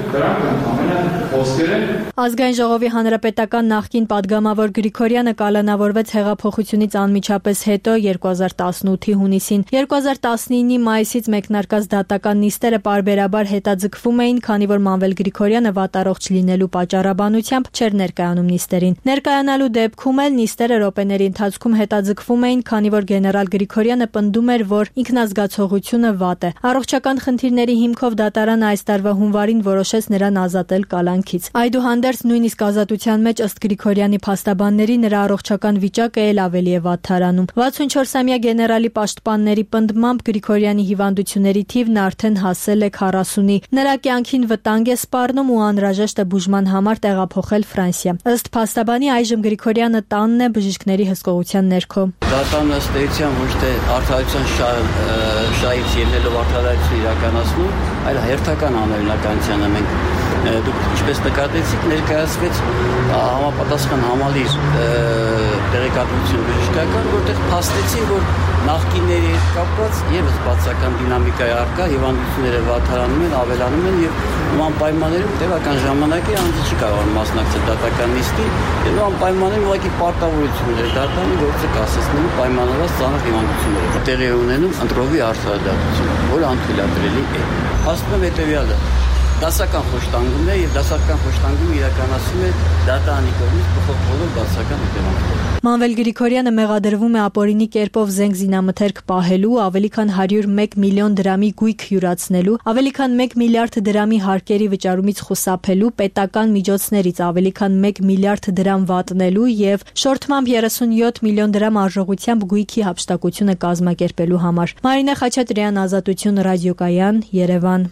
դրանք ընդհանրապես խոսքեր են։ Ազգային ժողովի հանրապետական նախկին падգամավոր Գրիգորյանը կալանավորվեց հեղափոխությունից անմիջապես հետո երկու հազար տասնութի հունիսին։ երկու հազար տասնինի մայիսից մեկնարկած դատական նիստերը պարբերաբար հետաձգվում էին, քանի որ Մանվել Գրիգորյանը վատառողջ լինելու պատճառաբանությամբ չէր ներկայանում նիստերին։ Ներկայանալու դեպքում էլ նիստերը րոպեների ընթացքում հետաձգվում էին, քանի որ գեներալ Գրիգորյանը պնդում էր, որ ինքնազգացողությունը վատ է։ Առողջական խնդիրների հիմքով դատարանը այս տարվա հունվարին որոշեց նրան ազատել կալանքից։ Այդուհանդերձ նույնիսկ ազատության մեջ ըստ Գրիգորյանի փաստաբանների նրա առողջական վիճակը էլ ավելի է վատթարանում։ վաթսունչորսամյա գեներալի պաշտպանների պնդմամբ Գրիգորյանի հիվանդությունների թիվն արդեն հասել է քառասունի։ Նրա կյանքին վտանգ է սպառնում ու անհրաժեշտ է բուժման համար տեղափոխել Ֆրանսիա։ Ըստ փաստաբանի այժմ Գրիգորյանը տանն է բժիշկների հսկողության ներքո։ Դատան ըստ էության ոչ թե արդարության շահից ելնելով արդարություն իրականացնում, այլ հերթական անօրինականությանը մենք դուք ինչպես նկատեցիք ներկայացվեց համապատասխան համալիր տեղեկատվություն բժշկական, որտեղ փաստեցին, որ նախկինների հետ կապված եւս բացական դինամիկայի առկա, հիվանդությունները վատթարանում են, ավելանում են եւ նման պայմաններում տևական ժամանակի անձը չի կարող մասնակցել դատական նիստի եւ նման պայմաններում ուղղակի պարտավորություններ դատանի գործը կասեցնելու պայմանավորված ծանր հիվանդությունները տեղի ունենում ընտրովի արդարադատություն, որը անթույլատրելի է։ Ասում եմ հետեւյալը. դասական խոշտանգումն է եւ դասական խոշտանգումը իրականացվում է դատարանի կողմից փոխվելով դասական հետևանքով։ Մանվել Գրիգորյանը մեղադրվում է ապօրինի կերպով զենք զինամթերք պահելու, ավելի քան հարյուր մեկ միլիոն դրամի գույք յուրացնելու, ավելի քան մեկ միլիարդ դրամի հարկերի վճարումից խուսափելու, պետական միջոցներից ավելի քան մեկ միլիարդ դրամ վատնելու եւ շորթմամբ երեսունյոթ միլիոն դրամ արժողությամբ գույքի հափշտակությունը կազմակերպելու համար։ Մարինե Խաչատրյան, Ազատություն ռադիոկայան, Երևան։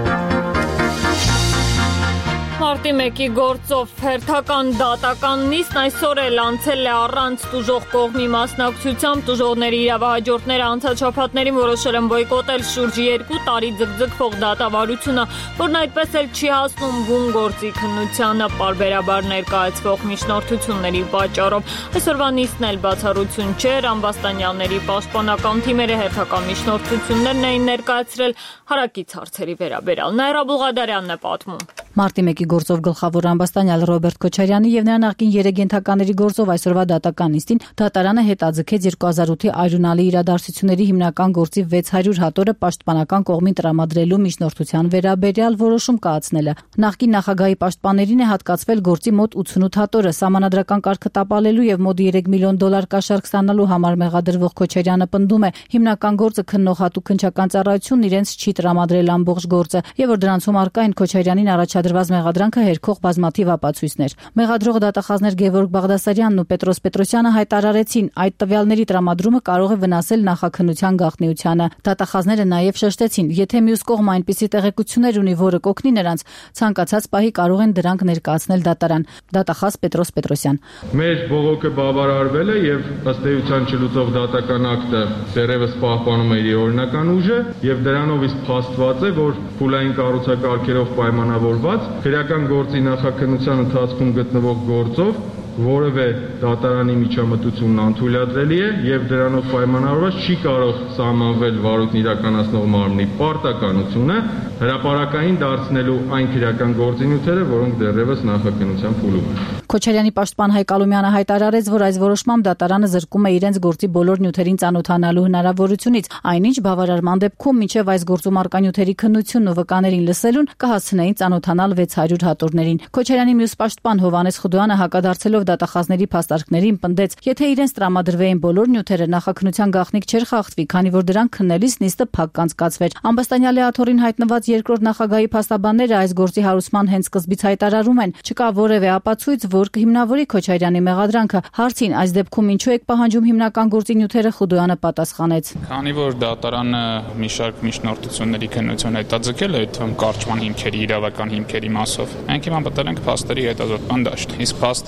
Մարտի մեկի գործով հերթական դատական նիստն այսօր էլ անցել է առանց տուժող կողմի մասնակցությամբ։ Տուժողների իրավահաջորդները անցած շաբաթներին որոշել են բոյկոտել շուրջ երկու տարի ձգձգվող դատավարությունը, որն այդպես էլ չի հասնում բուն գործի քննությանը պարբերաբար ներկայացվող միջնորդությունների պատճառով։ Այսօրվա նիստն էլ բացառություն չէր, ամբաստանյանների պաշտպանական թիմերը հերթական միջնորդություններն էին ներկայացրել հարակից հարցերի վերաբերյալ։ Նաիրա Բուղադարյանն է պատմում։ Մարտի մեկի գործով գլխավոր ամբաստանյալ Ռոբերտ Քոչարյանի եւ նրա նախկին երեք ենթակաների գործով այսօրվա դատական նիստին դատարանը հետաձգեց երկու հազար ութի այրունալի իրադարձությունների հիմնական գործի վեց հարյուր հատորը պաշտպանական կողմին տրամադրելու միջնորդության վերաբերյալ որոշում կայացնելը։ Նախկին նախագահի պաշտպաններին է հատկացվել գործի մոտ ութսունութ հատորը սահմանադրական կարգը տապալելու եւ մոտ երեք միլիոն դոլար կաշառք ստանալու համար մեղադրվող Քոչարյանը պնդում է հիմնական գործը քննող հատուկ քննչական ծառայությունն իրենց չի տրամադրել ամբողջ գործը եւ որ դրանցում առկա են Քոչարյանին առաջադրված մեղադրանքը հերքող բազմաթիվ ապացույցներ։ Մեղադրող դատախազներ Գևորգ Բաղդասարյանն ու Պետրոս Պետրոսյանը հայտարարեցին, այդ տվյալների տրամադրումը կարող է վնասել նախաքննության գաղտնիությանը։ Դատախազները նաև շեշտեցին, եթե մյուս կողմը այնպիսի տեղեկություններ ունի, որը կօգնի նրանց, ցանկացած պահի կարող են դրանք ներկայացնել դատարան։ Դատախազ Պետրոս Պետրոսյան։ Մեր բողոքը բավարարվել է եւ ըստ էության չլուծող դատական ակտը դեռևս պահպանում է իր օրինական ուժը եւ դրանով իսկ փաստված է, որ փուլային կառուցակարգերով պայմանավորված քրեական գործի նախաքննության ընթացքում գտնվող գործով որևէ դատարանի միջամտությունն անթույլատրելի է եւ դրանով պայմանավորված չի կարող սահմանվել վարույթն իրականացնող մարմնի պարտականությունը հրապարակային դարձնելու այն քրեական գործինյութերը, որոնք դեռևս նախաքննության փուլում են։ Քոչարյանի պաշտպան Հայկ Ալոմյանը հայտարարեց, որ այս որոշմամբ դատարանը զրկում է իրենց գործի բոլոր նյութերին ծանոթանալու հնարավորությունից, այնինչ բավարարման դեպքում մինչև այս գործում առկա նյութերի քննությունն ու վկաներին լսելուն կհասցնեին ծանոթանալ վեց հարյուր հատորներին։ Քոչարյանի մյուս պաշտպան Հովհաննես Խուդոյանը հակադարձելով դատախազների փաստարկներին պնդեց, եթե իրենց տրամադրվեին բոլոր նյութերը նախաքննության գաղտնիք չէր խախտվի, քանի որ դրանք քննելիս նիստը փակ կանցկացվեր։ Ամբաստանյալի աթոռին հայտնված երկրորդ նախագահի փաստաբանները այս գործի հարուցման հենց սկզբից հայտարարում են, չկա որևէ ապացույց, որ կհիմնավորի Քոչարյանի մեղադրանքը։ Հարցին այս դեպքում ինչու եք պահանջում հիմնական գործի նյութերը, Խուդոյանը պատասխանեց. Քանի որ դատարանը մի շարք միջնորդությունների քննություն հետաձգել է, թվում կարճման հիմքերի, իրավական հիմքերի մասով, մենք հիմա մտել ենք փաստերի հետազոտման դաշտ։ Իսկ փաստերը հետազոտել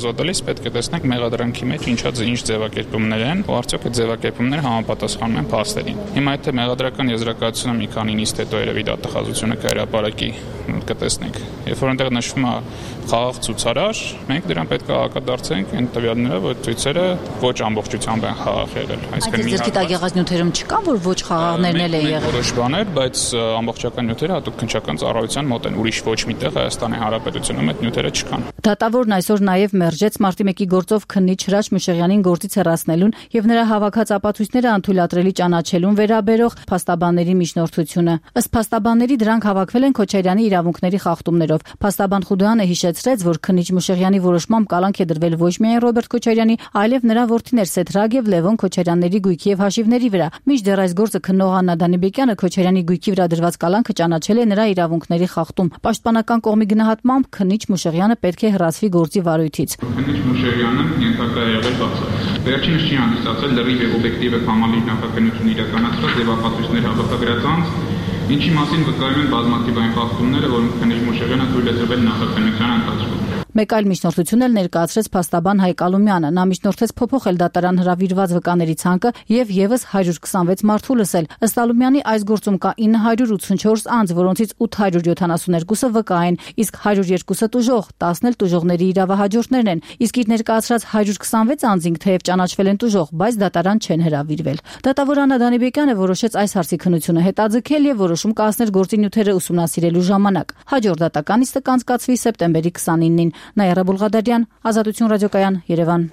հետազոտելիս պետք է տեսնենք մեղադրանքի մեջ ինչա ինչ ձևակերպումներ են, ու արդյոք այդ ձևակերպումները համապատասխանում են փաստերին։ Հիմա եթե մեղադրական եզրակացությունը մի քանի նիստ հետո երևի դատախազությունը կհրապարակի, կտեսնենք։ Երբ որ այնտեղ նշվում է խաղաղ ցուցարար, մենք դրան պետք է հակադարձենք այն տվյալներով, որ ցույցերը ոչ ամբողջությամբ են խաղաղ եղել։ Այսինքն մի հատ ագեղած նյութերում չկա, որ ոչ խաղաղներն էլ է եղել։ Որոշ բաներ, բայց ամբողջական նյութերը հատուկ քննչական ծառայության մոտ են, ուրիշ ոչ միտեղ Հայաստանի Հանրապետությունում այդ նյութերը չկան։ Դատավորն այսօր նաև մերժեց մարտի մեկի գործով քննիչ Հրաչ Մուշեղյանին գործից հեռացնելուն եւ նրա հավաքած ապացույցները անթույլատրելի ճանաչելուն վերաբերող փաստաբանների միջնորդությունը։ Ըստ փաստաբանների դրանք հավաքվել են Քոչարյանի իրավունքների խախտումներով։ Փաստաբան Խուդոյանը հիշեցրեց, որ քննիչ Մուշեղյանի որոշմամբ կալանք է դրվել ոչ միայն Ռոբերտ Քոչարյանի, այլև նրա որդիներ Սեդրագ եւ Լևոն Քոչարյանների գույքի եւ հաշիվների վրա։ Մինչդեռ այս գործը քննող Աննա Դանիբեկյանը Քոչարյանի գույքի վրա դրված կալանքը ճանաչել է նրա իրավունքների խախտում։ Պաշտպանական կողմի գնահատմամբ քննիչ Մուշեղյանը պետք է հեռացվի գործի վարույթից։ Քննիչ Մուշեղյանը ենթակա է եղել բացառ։ Վերջինս չի հանդիսացել լրիվ եւ օբյեկտիվ եւ համալիր նախաքննություն իրականացված եւ ապացույցներ հավաքագրած անձ, ինչի մասին վկայում են բազմաթիվ այն խախտումները, որոնք քննիչ Մուշեղյանը թույլ է տվել նախաքննության ընթացքում։ Մեկ այլ միջնորդություն էլ ներկայացրեց փաստաբան Հայկ Ալումյանը։ Նա միջնորդեց փոփոխել դատարան հրավիրված վկաների ցանկը եւ եւս հարյուր քսանվեց մարդու լսել։ Ըստ Ալումյանի այս գործում կա ինը հարյուր ութսունչորս անձ, որոնցից ութ հարյուր յոթանասուներկուսը վկա են, իսկ հարյուր երկուսը տուժող, տասն էլ տուժողների իրավահաջորդներն են։ Իսկ իր ներկայացրած հարյուր քսանվեց անձինք թեև ճանաչվել են տուժող, բայց դատարան չեն հրավիրվել։ Դատավոր Աննա Դանիբեկյանը որոշեց այս հարցի քննությունը հետաձգել եւ որոշում կայացնել գործի նյութերը ուսումնասիրելու ժամանակ։ Հաջորդ դատական նիստը կանցկացվի սեպտեմբերի քսանինին։ Նաիրա Բուլղադարյան, Ազատություն ռադիոկայան, Երևան։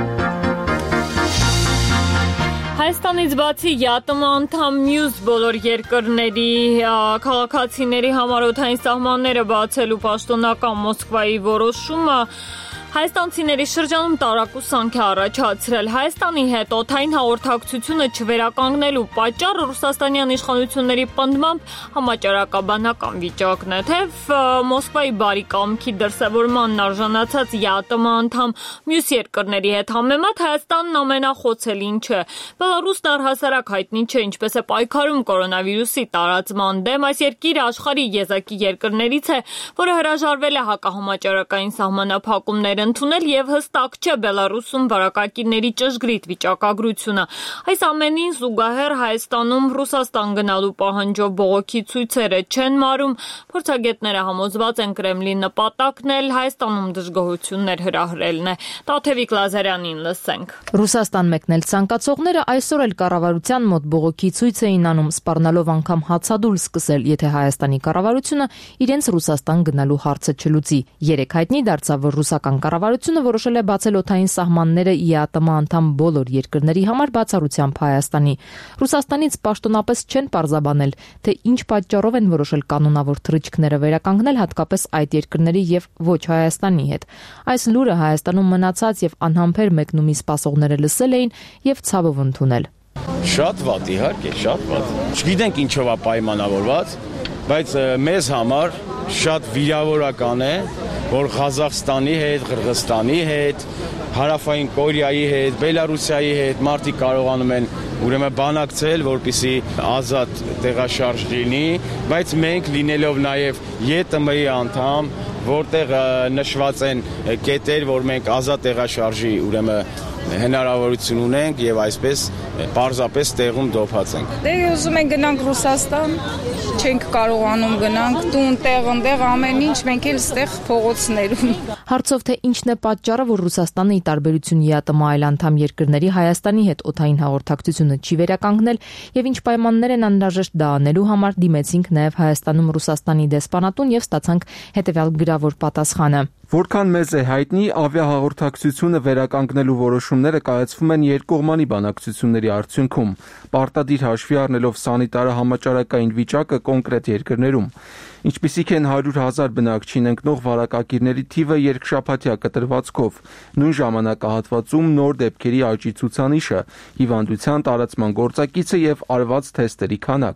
Հայաստանից բացի ԵԱՏՄ անդամ մյուս բոլոր երկրների քաղաքացիների համառոթային սահմանները բացելու պաշտոնական Մոսկվայի որոշումը հայաստանցիների շրջանում տարակուսանք է առաջացրել։ Հայաստանի հետ օդային հաղորդակցությունը չվերականգնելու պատճառը ռուսաստանյան իշխանությունների պնդմամբ համաճարակաբանական վիճակն է, թեև Մոսկվայի բարի կամքի դրսևորմանն արժանացած ԵԱՏՄ անդամ մյուս երկրների հետ համեմատ Հայաստանն ամենախոցելին չէ։ Բելարուսն առհասարակ հայտնի չէ ինչպես է պայքարում կորոնավիրուսի տարածման դեմ։ Այս երկիրը աշխարհի եզակի երկրներից է, որը հրաժարվել է հակահամաճարակային սահմանափակումներ ընդունել եւ հստակ չէ Բելարուսում վարակագիրների ճշգրիտ վիճակագրությունը։ Այս ամենին զուգահեռ Հայաստանում Ռուսաստան գնալու պահանջով բողոքի ցույցերը չեն մարում։ Փորձագետները համոզված են Կրեմլի նպատակն էլ Հայաստանում դժգոհություններ հրահրելն է։ Տաթևիկ Լազարյանին լսենք։ Ռուսաստան մեկնել ցանկացողները այսօր էլ կառավարության մոտ բողոքի ցույց էին անում, սպառնալով անգամ հացադուլ սկսել, եթե Հայաստանի կառավարությունը իրենց Ռուսաստան գնալու հարցը չլուծի։ Երեք հայտնի դարձավ, որ ռուսական կառավարությունը որոշել է բացել օդային սահմանները ԵԱՏՄ անդամ բոլոր երկրների համար բացառությամբ Հայաստանի։ Ռուսաստանից պաշտոնապես չեն պարզաբանել, թե ինչ պատճառով են որոշել կանոնավոր թռիչքները վերականգնել հատկապես այդ երկրների եւ ոչ Հայաստանի հետ։ Այս լուրը Հայաստանում մնացած եւ անհամբեր մեկնումի սպասողները լսել էին եւ ցավով ընդունել։ Շատ վատ, իհարկե, շատ վատ։ Չգիտենք ինչով է պայմանավորված, բայց մեզ համար շատ վիրավորական է, որ Ղազախստանի հետ, Qırğızstani հետ, Հարավային Կորեայի հետ, Բելարուսիայի հետ մարդիկ կարողանում են ուրեմն բանակցել, որպեսզի ազատ տեղաշարժ լինի, բայց մենք լինելով նաև ԵՏՄ-ի անդամ, որտեղ նշված են կետեր, որ մենք ազատ տեղաշարժի ուրեմն հնարավորություն ունենք եւ այսպես պարզապես տեղում դոփած ենք։ Դե ուզում ենք գնանք Ռուսաստան, չենք կարողանում գնանք տուն, տեղ, ընդեղ ամեն ինչ, մենք էլ ստեղ փողոցներում։ Հարցով թե ինչն է պատճառը, որ Ռուսաստանը ի տարբերություն ԵԱՏՄ այլ անդամ երկրների Հայաստանի հետ օդային հաղորդակցությունը չի վերականգնել եւ ինչ պայմաններ են անհրաժեշտ դա անելու համար, դիմեցինք նաեւ Հայաստանում Ռուսաստանի դեսպանատուն եւ ստացանք հետեւյալ գրավոր պատասխանը։ Որքան մեզ է հայտնի, ավիահաղորդակցությունը վերականգնելու որոշումները կայացվում են երկկողմանի բանակցությունների արդյունքում, պարտադիր հաշվի առնելով սանիտարը համաճարակային վիճակը կոնկրետ երկրներում, ինչպիսիք են հարյուր հազար բնակչին ընկնող վարակագիրների թիվը երկշաբաթյա կտրվածքով, նույն ժամանակահատվածում նոր դեպքերի աճի ցուցանիշը, հիվանդության տարածման գործակիցը եւ արված թեստերի քանակը։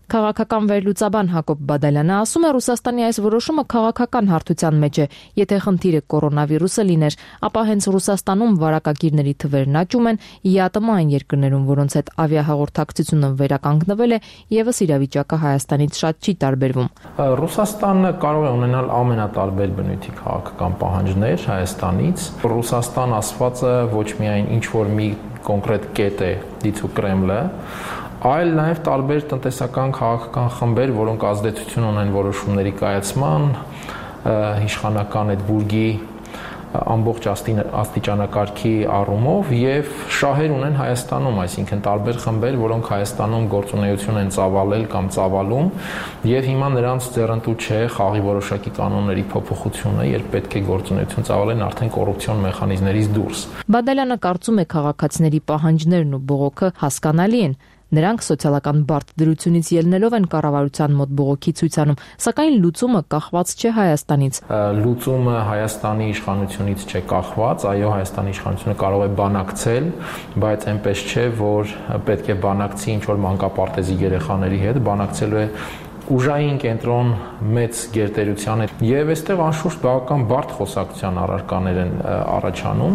Քաղաքական վերլուծաբան Հակոբ Բադալյանը ասում է, Ռուսաստանի այս որոշումը քաղաքական հարթության մեջ է։ Եթե խնդիրը կորոնավիրուսը լիներ, ապա հենց Ռուսաստանում վարակագիրների թվերն աճում են, ԵԱՏՄ այն երկրներում, որոնց հետ ավիահաղորդակցությունը վերականգնվել է, եւս իրավիճակը Հայաստանից շատ չի տարբերվում։ Ռուսաստանը կարող է ունենալ ամենատարբեր բնույթի քաղաքական պահանջներ Հայաստանից։ Ռուսաստան ասվածը ոչ միայն ինչ որ մի կոնկրետ կետ է դիցու Կրեմլը, այլ նաև տարբեր տնտեսական քաղաքական խմբեր, որոնք ազդեցություն ունեն որոշումների կայացման, իշխանական այդ բուրգի ամբողջ աստիճանակարգի առումով եւ շահեր ունեն Հայաստանում, այսինքն տարբեր խմբեր, որոնք Հայաստանում գործունեություն են ծավալել կամ ծավալում եւ հիմա նրանց ձեռնտու չէ խաղի որոշակի կանոնների փոփոխությունը, երբ պետք է գործունեություն ծավալեն արդեն կոռուպցիոն մեխանիզմներից դուրս։ Բադալյանը կարծում է, քաղաքացիների պահանջներն ու բողոքը հասկանալի են։ Նրանք սոցիալական բարդ դրությունից ելնելով են կառավարության մոտ բողոքի ցույցանում, սակայն լուծումը կախված չէ Հայաստանից։ Լուծումը Հայաստանի իշխանությունից չէ կախված, այո, Հայաստանի իշխանությունը կարող է բանակցել, բայց այնպես չէ, որ պետք է բանակցի ինչ որ մանկապարտեզի երեխաների հետ, բանակցելու է ուժային կենտրոն մեծ գերտերության հետ եւ այստեղ անշուշտ բավական բարդ խոսակցության առարկաներ են առաջանում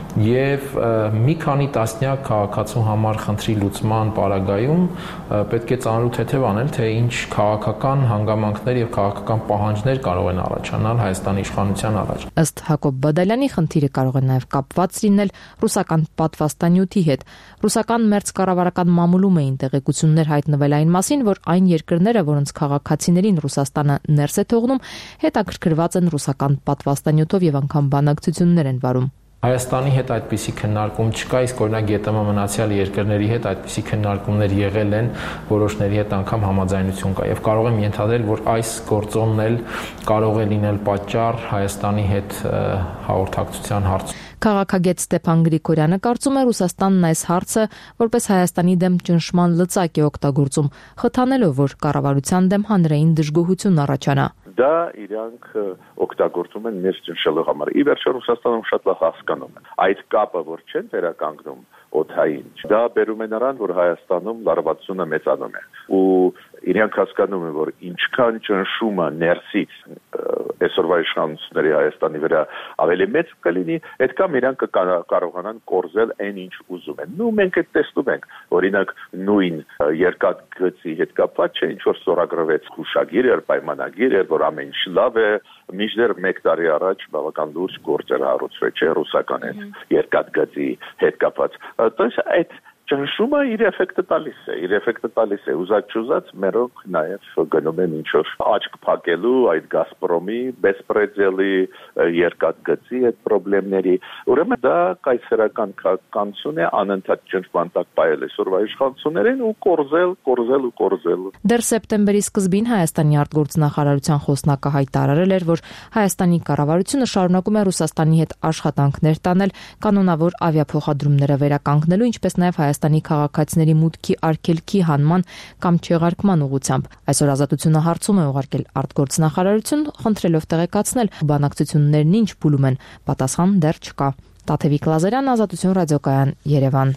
եւ մի քանի տասնյակ քաղաքացու համար խնդրի լուծման պարագայում պետք է ծանոթ թեթև անել, թե ինչ քաղաքական հանգամանքներ եւ քաղաքական պահանջներ կարող են առաջանալ Հայաստանի իշխանության առաջ։ Ըստ Հակոբ Բադալյանի խնդիրը կարող է նաեւ կապված լինել ռուսական պատվաստանյութի հետ։ Ռուսական մերձ կառավարական մամուլում էին տեղեկություններ հայտնվել այն մասին, որ այն երկրները, որոնց քաղաքացիներին Ռուսաստանը ներս է թողնում, հետաքրքրված են ռուսական պատվաստանյութով եւ անգամ բանակցություններ են վարում։ Հայաստանի հետ այդպիսի քննարկում չկա, իսկ օրինակ ԵՏՄ մնացյալ երկրների հետ այդպիսի քննարկումներ եղել են, որոշների հետ անգամ համաձայնություն կա եւ կարող եմ ենթադրել, որ այս գործոնն էլ կարող է լինել պատճառ Հայաստանի հետ հաղորդակցության հարցում։ Քաղաքագետ Ստեփան Գրիգորյանը կարծում է, Ռուսաստանն այս հարցը որպես Հայաստանի դեմ ճնշման լծակ է օգտագործում, խթանելով, որ կառավարության դեմ հանրային դժգոհություն առաջանա։ Դա իրանք օգտագործում են մեզ ճնշելու համար։ Ի վերջո Ռուսաստանում շատ լավ հասկանում են այդ կապը, որ չեն վերականգնում օդային։ Դա բերում է նրան, որ Հայաստանում լարվածությունը մեծանում է ու իրանք հասկանում են, որ ինչքան ճնշումը ներսից այսօրվա իշխանությունների Հայաստանի վրա ավելի մեծ կլինի, այդքան իրանք կարողանան կորզել այն ինչ ուզում են։ Նու մենք այդ տեսնում ենք, օրինակ նույն երկաթգծի հետ կապված չէ, ինչ որ ստորագրվեց հուշագիր էր, պայմանագիր էր, որ ամեն ինչ լավ է, մինչդեռ մեկ տարի առաջ բավական լուրջ գործեր հարուցվել չէ ռուսական այդ երկաթգծի հետ կապված։ Տես այդ ճնշումը իր էֆեկտը տալիս է, իր էֆեկտը տալիս է, ուզած չուզած մերոնք նաև գնում են ինչ-որ աչք փակելու այդ Գազպրոմի բեսպրեդելի երկաթգծի այդ խնդիրների, ուրեմն դա կայսերական քաղաքականություն է, անընդհատ ճնշման տակ պայել այսօրվա իշխանություններին ու կորզել, կորզել ու կորզել։ Դեռ սեպտեմբերի սկզբին Հայաստանի արտգործնախարարության խոսնակը հայտարարել էր, որ Հայաստանի կառավարությունը շարունակում է Ռուսաստանի հետ աշխատանքներ տանել կանոնավոր ավիափոխադրումները վերականգնելու, ինչպես նաև Հայաստանի քաղաքացիների մուտքի արգելքի հանման կամ չեղարկման ուղղությամբ։ Այսօր Ազատությունը հարցում է ուղարկել արտգործնախարարություն, խնդրելով տեղեկացնել բանակցություններն ինչ փուլում են։ Պատասխան դեռ չկա։ Տաթևիկ Լազարյան, Ազատություն ռադիոկայան, Երևան։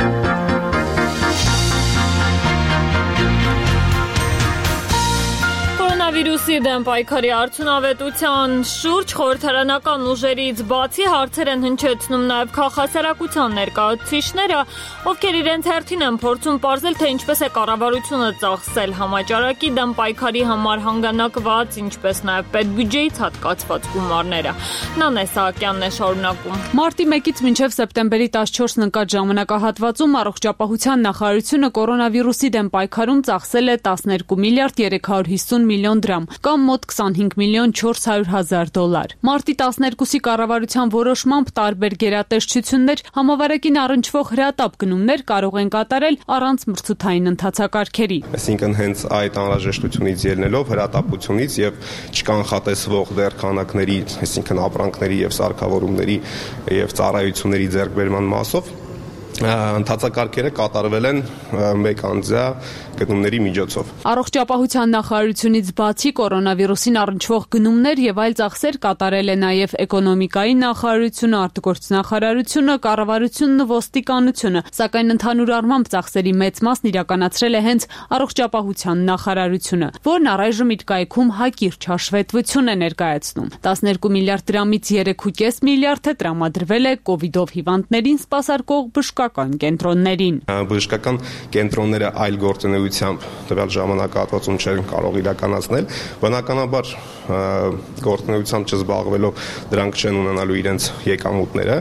Կորոնավիրուսի դեմ պայքարի արդյունավետության շուրջ խորհրդարանական ուժերից բացի հարցեր են հնչեցնում նաև քաղաքասարակության ներկայացուցիչները, ովքեր իրենց հերթին են փորձում պարզել, թե ինչպես է կառավարությունը ծախսել համաճարակի դեմ պայքարի համար հանգանակված, ինչպես նաև պետբյուջեից հատկացված գումարները։ Նանե Սահակյանն է շարունակում։ Մարտի մեկից մինչև սեպտեմբերի տասնչորսն ընկած ժամանակահատվածում առողջապահության նախարարությունը կորոնավիրուսի դեմ պայքարում ծախսել է տասներկու միլիարդ երեք հարյուր հիսուն միլիոն դրամ, կամ մոտ քսանհինգ միլիոն չորս հարյուր հազար դոլար։ Մարտի տասներկուսի կառավարության որոշմամբ տարբեր գերատեսչություններ համավարակին առնչվող հրատապ գնումներ կարող են կատարել առանց մրցութային ընթացակարգերի։ Այսինքն հենց այդ անհրաժեշտությունից ելնելով հրատապությունից եւ չկանխատեսվող դեռ քանակների, այսինքն ապրանքների եւ սարքավորումների եւ ծառայությունների ձեռքբերման մասով ընթացակարգերը կատարվել են մեկ անձյա գնումների միջոցով։ Առողջապահության նախարարությունից բացի կորոնավիրուսին առնչվող գնումներ եւ այլ ծախսեր կատարել է նաեւ էկոնոմիկայի նախարարությունը, արտգործնախարարությունը, կառավարությունն ու ոստիկանությունը, սակայն ընդհանուր առմամբ ծախսերի մեծ մասն իրականացրել է հենց առողջապահության նախարարությունը, որն առայժմ իր կայքում հակիրճ հաշվետվություն է ներկայացնում։ տասներկու միլիարդ դրամից երեք կόμμα պենս միլիարդը տրամադրվել է կովիդով հիվանդներին սպասարկող բժշկական կենտրոններին։ Բժշկական կենտրոնները այլ գործունեությամբ տվյալ ժամանակահատվածում չեն կարող իրականացնել, բնականաբար գործունեությամբ չզբաղվելով դրանք չեն ունենալու իրենց եկամուտները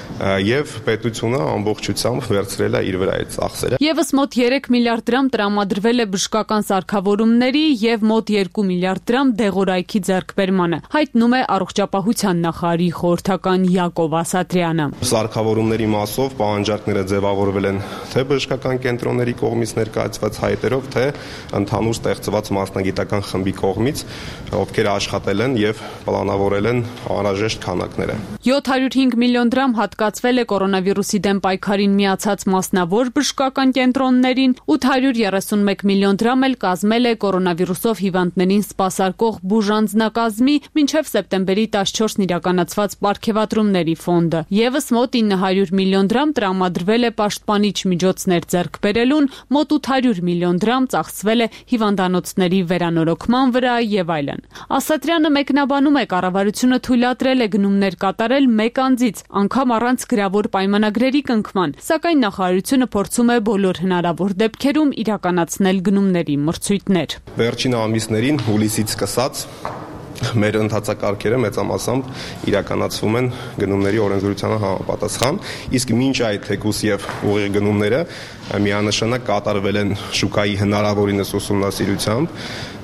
եւ պետությունը ամբողջությամբ վերցրել է իր վրա այդ ծախսերը։ Եվս մոտ երեք միլիարդ դրամ տրամադրվել է բժշկական սարքավորումների եւ մոտ երկու միլիարդ դրամ դեղորայքի ձեռքբերմանը, հայտնում է առողջապահության նախարարի խորհրդական Յակով Ասատրյանը։ Սարքավորումների մասով պահանջարկները ձևավորվել են թե բժշկական կենտրոնների կողմից ներկայացված հայտերով, թե ընդհանուր ստեղծված մասնագիտական խմբի կողմից, ովքեր աշխատել են եւ պլանավորել են անհրաժեշտ քանակները։ յոթ հարյուր հինգ միլիոն դրամ հատկացվել է կորոնավիրուսի դեմ պայքարին միացած մասնավոր բժշկական կենտրոններին, ութ հարյուր երեսունմեկ միլիոն դրամ էլ կազմել է կորոնավիրուսով հիվանդներին սպասարկող բուժանձնակազմի մինչև սեպտեմբերի տասնչորսն իրականացված պարգևատրումների ֆոնդը։ Եվս մոտ ինը հարյուր միլիոն դրամ տրամադրվել է պաշտպանիչ միջոցներ ձեռք բերելուն, մոտ ութ հարյուր միլիոն դրամ ծախսվել է հիվանդանոցների վերանորոգման վրա եւ այլն։ Ասատրյանը մեկնաբանում է, կառավարությունը թույլատրել է գնումներ կատարել մեկ անձից, անգամ առանց գրավոր պայմանագրերի կնքման, սակայն նախարարությունը փորձում է բոլոր հնարավոր դեպքերում իրականացնել գնումների մրցույթներ։ Վերջին ամիսներին հուլիսից սկսած մեր ընթացակարգերը մեծամասամբ իրականացվում են գնումների օրենսդրությանը համապատասխան, իսկ մինչ այդ թեկուս եւ ուղիղ գնումները միանշանակ կատարվել են շուկայի հնարավորինս ուսումնասիրությամբ,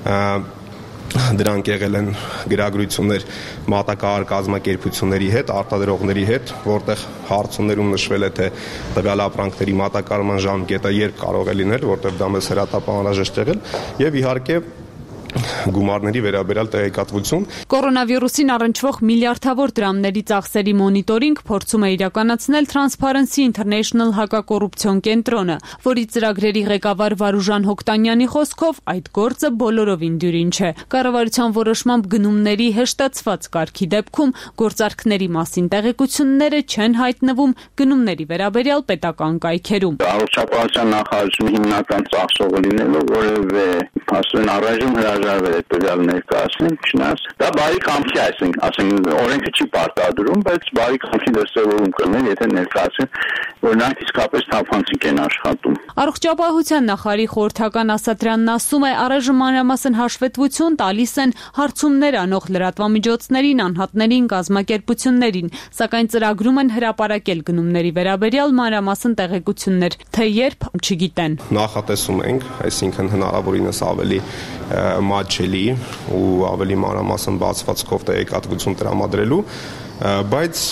դրանք եղել են գրագրություններ մատակարար կազմակերպությունների հետ, արտադրողների հետ, որտեղ հարցումներում նշվել է, թե տվյալ ապրանքների մատակարարման ժամկետը երբ կարող է լինել, որտեղ դա մեզ հրատապ անհրաժեշտ եղել, եւ իհարկե գումարների վերաբերյալ տեղեկատվություն։ Կորոնավիրուսին առնչվող միլիարդավոր դրամների ծախսերի մոնիտորինգ փորձում է իրականացնել Transparency International հակակոռուպցիոն կենտրոնը, որի ծրագրերի ղեկավար Վարուժան Հոկտանյանի խոսքով այդ գործը բոլորովին դյուրին չէ։ Կառավարության որոշմամբ գնումների հեշտացված կարգի դեպքում գործարքների մասին տեղեկությունները չեն հայտնվում գնումների վերաբերյալ պետական կայքերում։ Առողջապահության նախարարությունը հիմնական ծախսողը լինելով որևէ փաստորեն առայժմ հրաժարվել է տվյալ ներկայացնել, չնայած դա բարի կամքի, այսինքն, ասենք օրենքը չի պարտադրում, բայց բարի կամքի դրսևորում կլներ, եթե ներկայացեն, որ նրանք իսկապես թափանցիկ են աշխատում։ Առողջապահության նախարարի խորհրդական Ասատրյանն ասում է, առայժմ մանրամասն հաշվետվություն տալիս են հարցումներ անող լրատվամիջոցներին, անհատներին, կազմակերպություններին, սակայն ծրագրում են հրապարակել գնումների վերաբերյալ մանրամասն տեղեկություններ, թե երբ չգիտեն։ Նախատեսում ենք, այսինքն հնարավորինս ավելի մատչելի ու ավելի մանրամասն բացվածքով տեղեկատվություն տրամադրելու, բայց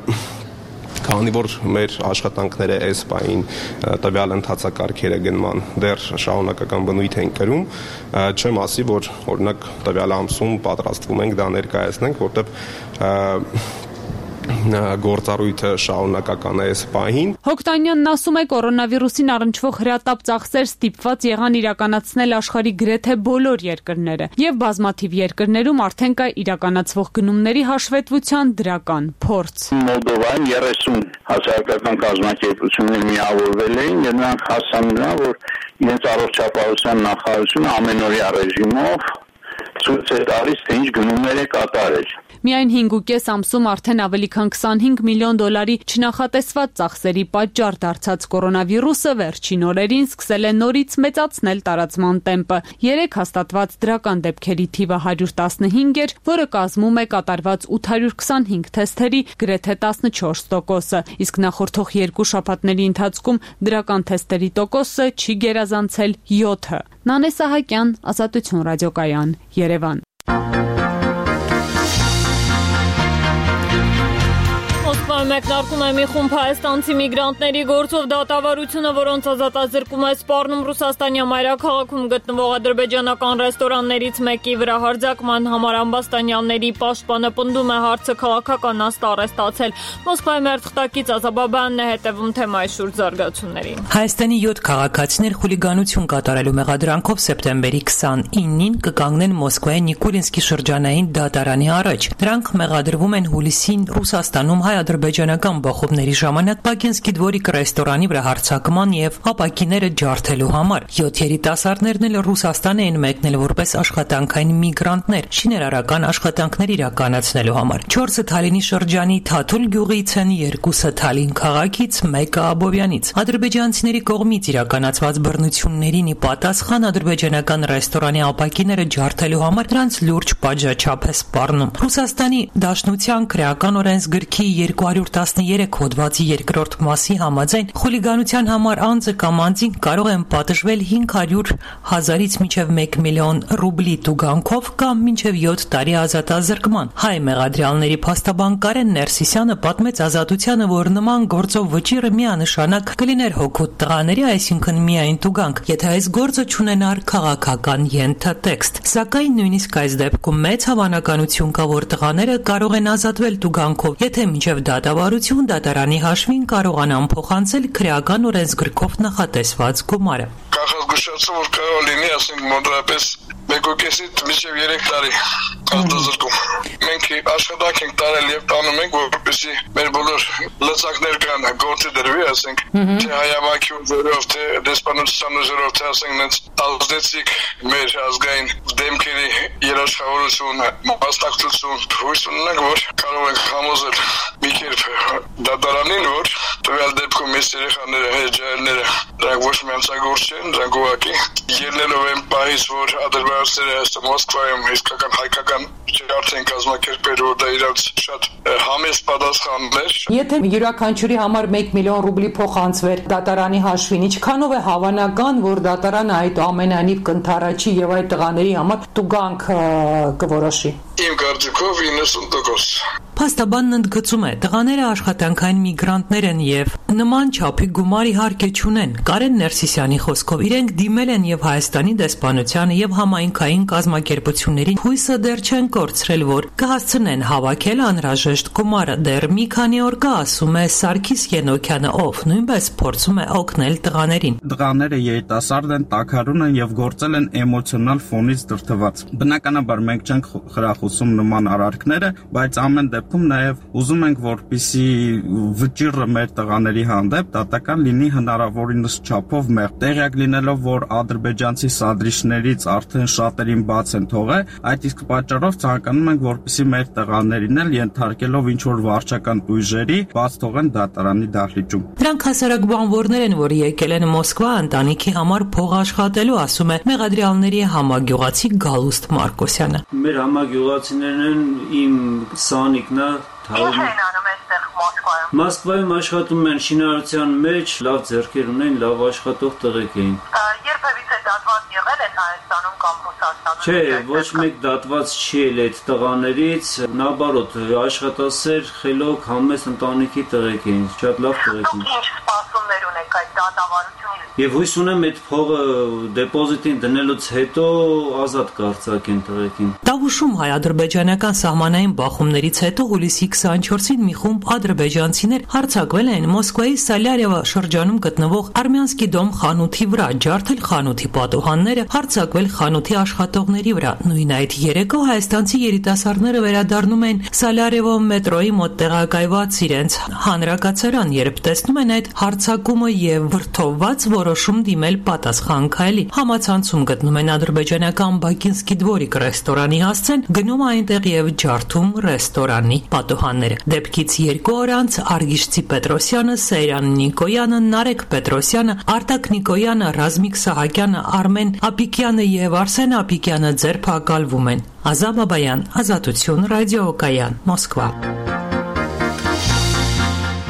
քանի որ մեր աշխատանքները այս պահին տվյալ ընթացակարգերը գնման դեռ շարունակական բնույթ են կրում, չեմ ասի, որ օրինակ տվյալ ամսում պատրաստվում ենք դա ներկայացնենք, որտեղ գործառույթը շարունակական է այս պահին։ Հոկտանյանն ասում է, կորոնավիրուսին առնչվող հրատապ ծախսեր ստիպված եղան իրականացնել աշխարհի գրեթե բոլոր երկրները, եւ բազմաթիվ երկրներում արդեն կա իրականացվող գնումների հաշվետվության դրական փորձ։ Մոլդովայում երեսուն հասարակական կազմակերպություններ միավորվել էին եւ նրանք հասան նրան, որ իրենց առողջապահության նախարարությունը ամենօրյա ռեժիմով ցույց է տալիս, թե ինչ գնումներ է կատարել։ Միայն հինգ ու կես ամսում արդեն ավելի քան քսանհինգ միլիոն դոլարի չնախատեսված ծախսերի պատճառ դարձած կորոնավիրուսը վերջին օրերին սկսել է նորից մեծացնել տարածման տեմպը։ Երեք հաստատված դրական դեպքերի թիվը հարյուր տասնհինգ էր, որը կազմում է կատարված ութ հարյուր քսանհինգ թեստերի գրեթե տասնչորս տոկոսը, իսկ նախորդող երկու շաբաթների ընթացքում դրական թեստերի տոկոսը չի գերազանցել յոթը։ Նանե Սահակյան, Ազատություն ռադիոկայան, Երևան։ մեկնարկում է մի խումբ հայաստանցի միգրանտների գործով դատավարությունը, որոնց ազատազրկում է սպառնում Ռուսաստանի մայրաքաղաքում գտնվող ադրբեջանական ռեստորաններից մեկի վրա հարձակման համար ամբաստանյանների պաշտպանը պնդում է հարցը քաղաքական աստառ է ստացել։ Մոսկվայի մերթխտակից Ազաբաբյանն է հետևում թեմայի շուրջ զարգացումներին։ Հայաստանի յոթ քաղաքացիներ խուլիգանություն կատարելու մեղադրանքով սեպտեմբերի քսանինին կկանգնեն Մոսկվայի Նիկոլինսկի շրջանային դատարանի առաջ։ Նրանք մեղադրվում են հուլիսին Ռուսաստանում հայ-ադրբեջանական բախումների ժամանակ Բակինսկի դվորիկ ռեստորանի վրա հարձակման եւ ապակիները ջարդելու համար։ Յոթ երիտասարդներն էլ Ռուսաստան էին մեկնել որպես աշխատանքային միգրանտներ, շինարարական աշխատանքներ իրականացնելու համար։ Չորսը Թալինի շրջանի Թաթուլ գյուղից են, երկուսը Թալին քաղաքից, մեկը Աբովյանից։ Ադրբեջանցիների կողմից իրականացված բռնություններին ի պատասխան ադրբեջանական ռեստորանի ապակիները ջարդելու համար նրանց լուրջ պատժաչափ է սպառնում։ Ռուսաստանի Դաշնության քրեական օրենսգրքի երկու հարյուր տասներեք հոդվածի երկրորդ մասի համաձայն խուլիգանության համար անձը կամ անձին կարող են պատժվել հինգ հարյուր հազարից մինչև մեկ միլիոն ռուբլի տուգանքով կամ մինչև յոթ տարի ազատազրկման։ Հայ մեղադրյալների փաստաբան Կարեն Ներսիսյանը պատմեց Ազատությանը, որ նման գործով վճիռը միանշանակ կլիներ հոգուտ տղաների, այսինքն միայն տուգանք, եթե այս գործը չունենար քաղաքական ենթատեքստ։ Սակայն նույնիսկ այս դեպքում մեծ հավանականություն կա, որ տղաները կարող են ազատվել տուգանքով, եթե մինչև դատավարություն դատարանի հաշվին կարողանան փոխանցել քրեական օրենսգրքով նախատեսված գումարը։ Կանխազգուշացում, որ կարող լինի, ասենք մոտավորապես մեկուկեսից մինչև երեք տարի ազատազրկում։ Մենք աշխատանք ենք տարել եւ տանում ենք, որպեսզի մեր բոլոր լծակներ կան գործի դրվի, ասենք, թե հայամակի ուժերով, թե դեսպանության ուժերով, թե ասենք նենց ազդեցիկ մեր ազգային դեմքերի երաշխավորություն, մասնակցություն, հույս ունենք, որ կարող ենք համոզել մի կերպ դատարանին, որ տվյալ դեպքում մեր երեխաները, հեջայելները, դրանք ոչ մի անցագործ չեն, դրանք ուղղակի ելնելով են պահից, որ ադրբեջանցիները հստակ Մոսկվայում իսկական հայկական ջարդ են կազմակերպել, որ դա իրաց շատ համեստ պատասխաններ։ Եթե յուրաքանչյուրի համար մեկ միլիոն ռուբլի փոխանցվեր դատարանի հաշվին, ինչքանով է հավանական, որ դատարանը այդ ամենանիվ կընթառաջի եւ այդ տղաների համար տուգանք կորոշի։ Իմ կարծիքով իննսուն տոկոս։ Փաստաբանն ընդգծում է, տղաները աշխատանքային միգրանտներ են եւ նման չափի գումար իհարկե չունեն։ Կարեն Ներսիսյանի խոսքով իրենք դիմել են եւ Հայաստանի դեսպանությանը եւ համայնքային կազմակերպություններին, հույսը դեռ չեն կորցրել, որ կհասցնեն հավաքել անհրաժեշտ գումարը։ Դեռ մի քանի օր կա, ասում է Սարգիս Ենոքյանը, ով նույնպես փորձում է օգնել տղաներին։ Տղաները երիտասարդ են, տաքարուն են եւ գործել են էմոցիոնալ ֆոնից դրդված։ Բնականաբար մենք չենք խրախուսում նման արարքները, բայց ամեն դեպքում նաեւ ուզում ենք, որպեսզի վճիռը մեր տղաների հանդեպ դատական լինի հնարավորինս չափով մեղ։ Տեղյակ լինելով, որ ադրբեջանցի սադրիչներից արդեն շատերին բաց են թողել, այդ իսկ պատճառով ցանկանում ենք, որպեսզի մեր տղաներին էլ ենթարկելով ինչ որ վարչական ուժերի բաց թողեն դատարանի դահլիճում։ Դրանք հասարակ բանվորներ են, որ եկել են Մոսկվա ընտանիքի համար փող աշխատելու, ասում է մեղադրյալների համագյուղացի Գալուստ Մարկոսյանը։ Մեր համագյուղացիներն են, իմ սանիկն է, Ինչ են անում այստեղ Մոսկվայում։ Մոսկվայում աշխատում են շինարարության մեջ, լավ ձեռքեր ունեն, լավ աշխատող տղեկ էին։ Երբևիցե դատված եղել են Հայաստանում կամ Ռուսաստանում։ Չէ, ոչ մեկ դատված չի ել այդ տղաներից, նաբարոտ աշխատասեր, խելոք, համեստ ընտանիքի տղեկ էին, շատ լավ տղեկ էին։ Ինչ սպասումներ ունեք այդ դատավարությունից։ Եվ հույս ունեմ այդ փողը դեպոզիտին դնելուց հետո ազատ կարձակեն տղեկին։ Տավուշում հայ-ադրբեջանական սահմանային բախումներից հետո հուլիսի քսանչորսին մի խումբ ադրբեջանցիներ հարձակվել են Մոսկվայի Սալյարևա շրջանում գտնվող Արմյանսկի դոմ խանութի վրա, ջարդել խանութի պատուհանները, հարձակվել խանութի աշխատողների վրա։ Նույն այդ երեկո հայաստանցի երիտասարդները վերադառնում են Սալյարևո մետրոյի մոտ տեղակայված իրենց հանրակացարան, երբ տեսնում են այդ հարձակումը եւ վրդովված որոշում դիմել պատասխան քայլի։ Համացանցում գտնում են ադրբեջանական Բակինսկի դվորիկ ռեստորանի հասցեն, գնում այնտեղ եւ ջարդում ռեստորանի պատուհանները։ Դեպքից երկու օր անց Արգիշցի Պետրոսյանը, Սեյրան Նիկոյանը, Նարեկ Պետրոսյանը, Արտակ Նիկոյանը, Ռազմիկ Սահակյանը, Արմեն Ապիկյանը եւ Արսեն Ապիկյանը ձերբակալվում են։ Ազաբաբայան, Ազատություն, Ռադիոկայան, Մոսկվա։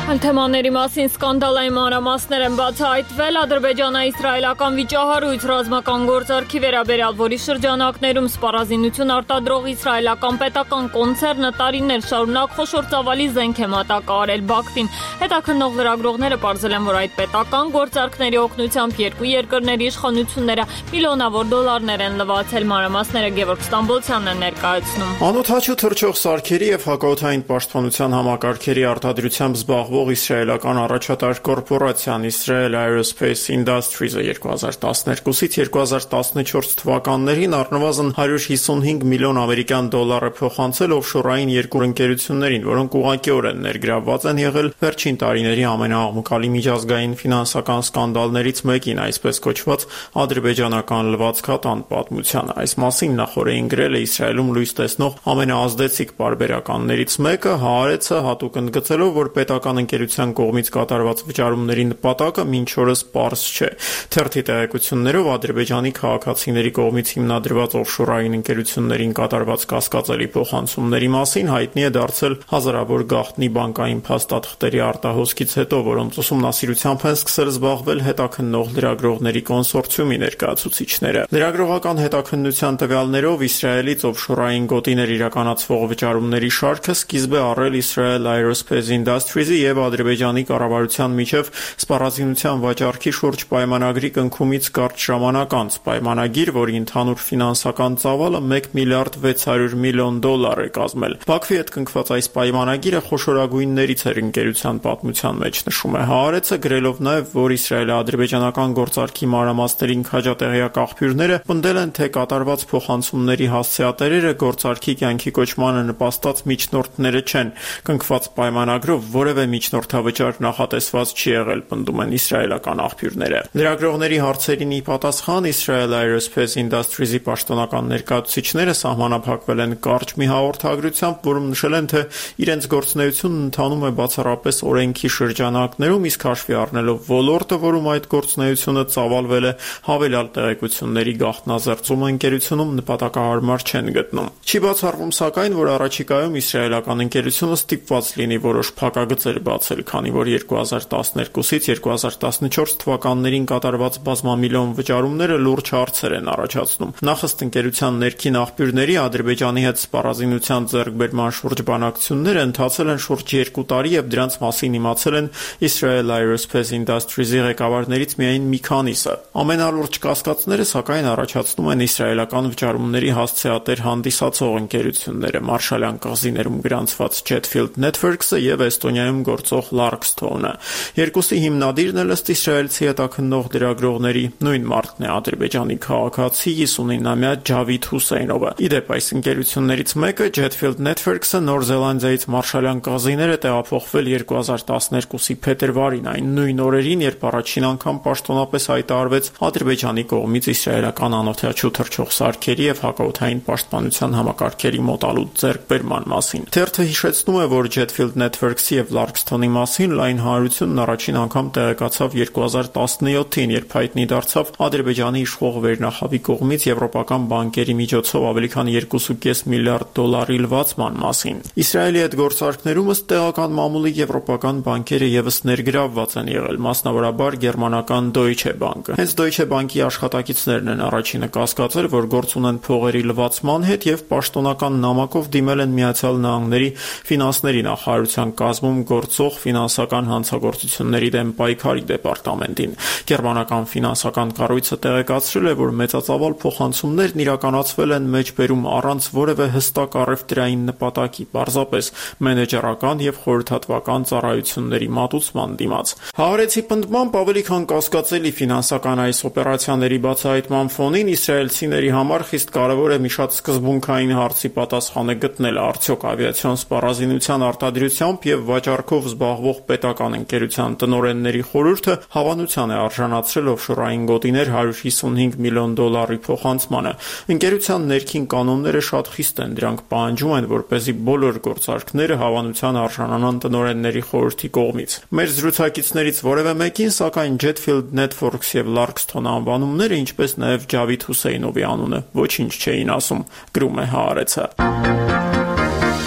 Այն թեմաների մասին սկանդալային մանրամասներ են բացահայտվել ադրբեջանա-իսրայելական վիճահարույց ռազմական գործարքի վերաբերյալ, որի շրջանակներում սպառազինություն արտադրող իսրայելական պետական կոնցեռնը տարիներ շարունակ խոշոր ծավալի զենք է մատակարարել Բաքվին։ Հետաքննող լրագրողները պարզել են, որ այդ պետական գործարքների օգնությամբ երկու երկրների իշխանությունները միլիոնավոր դոլարներ են լվացել։ Մանրամասները Գևորգ Ստամբոլցյանն է ներկայացնում։ Անօթաչու թռչող սարքերի եւ հակաօդային պաշտպանության համակարգերի արտադրությամբ զբաղվող իսրայելական առաջատար կորպորացիան Israel Aerospace Industries-ը երկու հազար տասներկուսից երկու հազար տասնչորս թվականներին առնվազն հարյուր հիսունհինգ միլիոն ամերիկյան դոլար է փոխանցել օֆշորային երկու ընկերություններին, որոնք ուղղակիորեն ներգրավված են եղել վերջին տարիների ամենաաղմկալի միջազգային ֆինանսական սկանդալներից մեկին, այսպես կոչված ադրբեջանական լվացքատան պատմությանը։ Այս մասին նախորդին գրել է Իսրայելում լույս տեսնող ամենաազդեցիկ պարբերականներից մեկը Հaaretz-ը, հատուկ ընդգծելով, որ պետական ընկերության կողմից կատարված վճարումների նպատակը մինչ օրս պարզ չէ։ Թերթի տեղեկություններով Ադրբեջանի քաղաքացիների կողմից հիմնադրված օֆշորային ընկերություններին կատարված կասկածելի փոխանցումների մասին հայտնի է դարձել հազարավոր գաղտնի բանկային փաստաթղթերի արտահոսքից հետո, որոնց ուսումնասիրությամբ են սկսել զբաղվել հետաքննող լրագրողների կոնսորցիումի ներկայացուցիչները։ Լրագրողական հետաքննության տվյալներով Իսրայելից օֆշորային գոտիներ իրականացվող վճարումների շարքը սկիզբ է առել Israel Aerospace Industries-ի եւ Ադրբեջանի կառավարության միջև սպառազինության վաճառքի շուրջ պայմանագրի կնքումից կարճ ժամանակ անց, պայմանագիր, որի ընդհանուր ֆինանսական ծավալը մեկ միլիարդ վեց հարյուր միլիոն դոլար է կազմել։ Բաքվի հետ կնքված այս պայմանագիրը խոշորագույններից էր ընկերության պատմության մեջ, նշում է Haaretz-ը, գրելով նաեւ, որ իսրայելա-ադրբեջանական գործարքի մանրամասներին քաջատեղյակ աղբյուրները պնդել են, թե կատարված փոխանցումների հասցեատերերը գործարքի կյանքի կոչմանը նպաստած միջնորդները չեն։ Կնքված պայմանագրով որևէ միջնորդավճար նախատեսված չի եղել, պնդում են իսրայելական աղբյուրները։ Լրագրողների հարցերին ի պատասխան Israel Aerospace Industries-ի պաշտոնական ներկայացուցիչները սահմանափակվել են կարճ մի հաղորդագրությամբ, որում նշել են, թե իրենց գործունեությունն ընթանում է բացառապես օրենքի շրջանակներում, իսկ հաշվի առնելով ոլորտը, որում այդ գործունեությունը ծավալվել է, հավելյալ տեղեկությունների գաղտնազերծումը ընկերությունում նպատակահարմար չեն գտնում։ Չի բացառվում սակայն, որ առաջիկայում իսրայելական ընկերությունը ստիպված լինի որոշ փակագծեր բացել, քանի որ երկու հազար տասներկուսից երկու հազար տասնչորս թվականներին կատարված բազմամիլիոն վճարումները լուրջ հարցեր են առաջացնում։ Նախ ըստ ընկերության ներքին աղբյուրների Ադրբեջանի հետ սպառազինության ձեռքբերման շուրջ բանակցությունները ընթացել են շուրջ երկու տարի եւ դրանց մասին իմացել են Israel Aerospace Industries-ի ղեկավարներից միայն մի քանիսը։ Ամենալուրջ կասկածները սակայն առաջացնում են իսրայելական վճարումների հասցեատեր հանդիսացող ընկերությունները՝ Մարշալյան կղզիներում գրանցված Jetfield Networks-ը եւ Էստոնիայում գործող Larkstone-ը։ Երկուսի հիմնադիրն էլ ըստ իսրայելցի հետաքննող լրագրողների նույն մարդն է՝ ադրբեջանի քաղաքացի հիսունինամյա Ջավիդ Հուսեյնովը։ Իդեպ այս ընկերություններից մեկը Jetfield Networks-ը Նոր Զելանդիայից Մարշալյան կղզիներ է տեղափոխվել երկու հազար տասներկուսի փետրվարին, այն նույն օրերին, երբ առաջին անգամ պաշտոնապես հայտարարվեց Ադրբեջանի կողմից իսրայելական անօթաչու թռչող սարքերի եւ հակաօդային պաշտպանության համակարգերի մոտալուտ ձեռքբերման մասին։ Թերթը հիշեցնում է, որ Jetfield Networks-ի եւ Larkstone-ի մասին լայն հանրությունն առաջին անգամ տեղեկացավ երկու հազար տասնյոթին, երբ հայտնի դարձավ Ադրբեջանի իշխող վերնախավի կողմից եվրոպական բանկերի միջոցով ավելի քան երկու կόμμα պենս միլիարդ դոլարի լվացման մասին։ Իսրայելի հետ գործարքներում ըստ տեղական մամուլի եվրոպական բանկերը եւս ներգրավված են եղել, մասնավորաբար գերմանական Deutsche Bank-ը։ Հենց Deutsche Bank-ի աշխատակիցներն են առաջինը կասկածել, որ գործ ունեն փողերի լվացման հետ եւ պաշտոնական նամակով դիմել են Միացյալ Նահանգների ֆինանսների նախարարության կազմում գործող ֆինանսական հանցագործությունների դեմ պայքարի դեպարտամենտին։ Գերմանական ֆինանսական կառույցը տեղեկացրել է, որ մեծածավալ փոխանցումներն իրականացվել են մեջբերում առանց որևէ հստակ առևտրային նպատակի, պարզապես մենեջերական եւ խորհրդատվական ծառայությունների մատուցման դիմաց։ Haaretz-ի պնդմամբ ավելի քան կասկածելի ֆինանսական այս օպերացիաների բացահայտման ֆոնին իսրայելցիների համար խիստ կարևոր է մի շատ սկզբունքային հարցի պատասխանը գտնել՝ արդյոք ավիացիոն սպառազինության արտադրությամբ եւ վաճառքով զբաղվող պետական ընկերության տնօրենների խորհուրդը հավանության է արժանացրել օֆշորային գոտիներ հարյուր հիսունհինգ միլիոն դոլարի փոխանցմանը։ Ընկերության ներքին կանոնները շատ խիստ են, դրանք պահանջում են, որպեսզի բոլոր գործարքները հավանության արժանանան տնօրենների խորհրդի կողմից։ Մեր զրուցակիցներից որևէ մեկին, սակայն Jetfield Networks եւ Larkstone անվանումները, ինչպես նաեւ Ջավիդ Հուսեյնովի անունը ոչինչ չէին ասում, գրում է Haaretz-ը։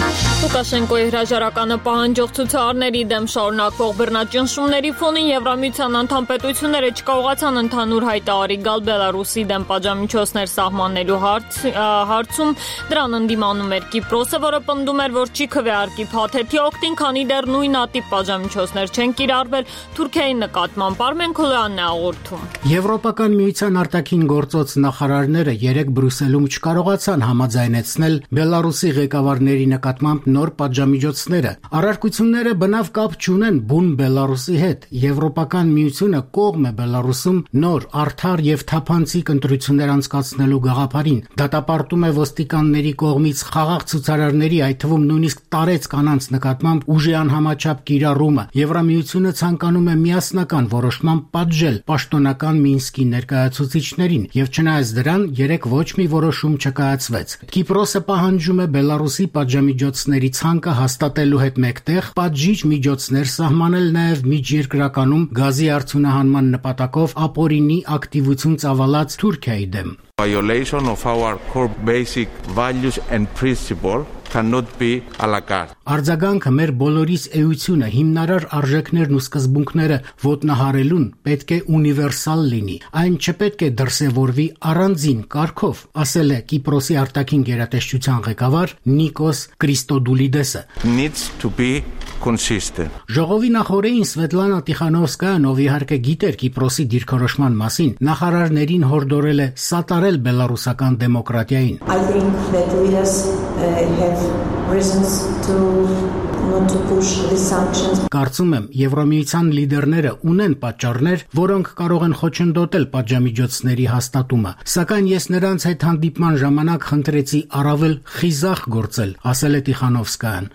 Լուկաշենկոյի հրաժարականը պահանջող ցուցարարների դեմ շարունակվող բռնաճնշումների ֆոնին Եվրամիության անդամ պետությունները չկարողացան ընդհանուր հայտարարի գալ Բելարուսի դեմ պատժամիջոցներ սահմանելու հարցում։ Դրան ընդդիմանում էր Կիպրոսը, որը պնդում էր, որ չի քվեարկի փաթեթի օգտին, քանի դեռ նույնատիպ պատժամիջոցներ չեն կիրառվել Թուրքիայի նկատմամբ։ Արմեն Քոլյանն է հաղորդում։ Եվրոպական միության արտաքին գործոց նախարարները երեկ Բրյուսելում չկարողացան համաձայնեցնել Բելարուսի ղեկավարների նկատմամբ նոր պատժամիջոցները։ Առարկությունները բնավ կապ չունեն բուն Բելարուսի հետ։ Եվրոպական միությունը կողմ է Բելարուսում նոր արդար եւ թափանցիկ ընտրություններ անցկացնելու գաղափարին։ Դատապարտում է ոստիկանների կողմից խաղաղ ցուցարարների, այդ թվում նույնիսկ տարեց կանանց նկատմամբ ուժի անհամաչափ կիրառումը։ Եվրամիությունը ցանկանում է միասնական որոշմամբ պատժել պաշտոնական Մինսկի ներկայացուցիչներին, եւ չնայած դրան երեք ոչ մի որոշում չկայացվեց։ Կիպրոսը պահանջում է Բելարուսի պատժամիջոցների ցանկը հաստատելու հետ մեկտեղ պատժիչ միջոցներ սահմանել նաև միջերկրականում գազի արդյունահանման նպատակով ապօրինի ակտիվություն ծավալած Թուրքիայի դեմ։ Violation of our core basic values and principles cannot be à la carte. Արձագանքը մեր բոլորիս էությունը, հիմնարար արժեքներն ու սկզբունքները ոտնահարելուն պետք է ունիվերսալ լինի։ Այն չպետք է դրսևորվի առանձին կարգով, ասել է Կիպրոսի արտաքին գերատեսչության ղեկավար Նիկոս Քրիստոդուլիդեսը։ Needs to be consistent. Ժողովի նախորդին Սվետլանա Տիխանովսկայան, ով իհարկե գիտեր Կիպրոսի դիրքորոշման մասին, նախարարներին հորդորել է սատարել բելարուսական դեմոկրատիային։ I think that leaders uh, have reasons to not to push the sanctions. Կարծում եմ, Եվրամիության լիդերները ունեն պատճառներ, որոնք կարող են խոչընդոտել պատժամիջոցների հաստատումը, սակայն ես նրանց հետ հանդիպման ժամանակ խնդրեցի առավել խիզախ գործել, ասել է Տիխանովսկայան։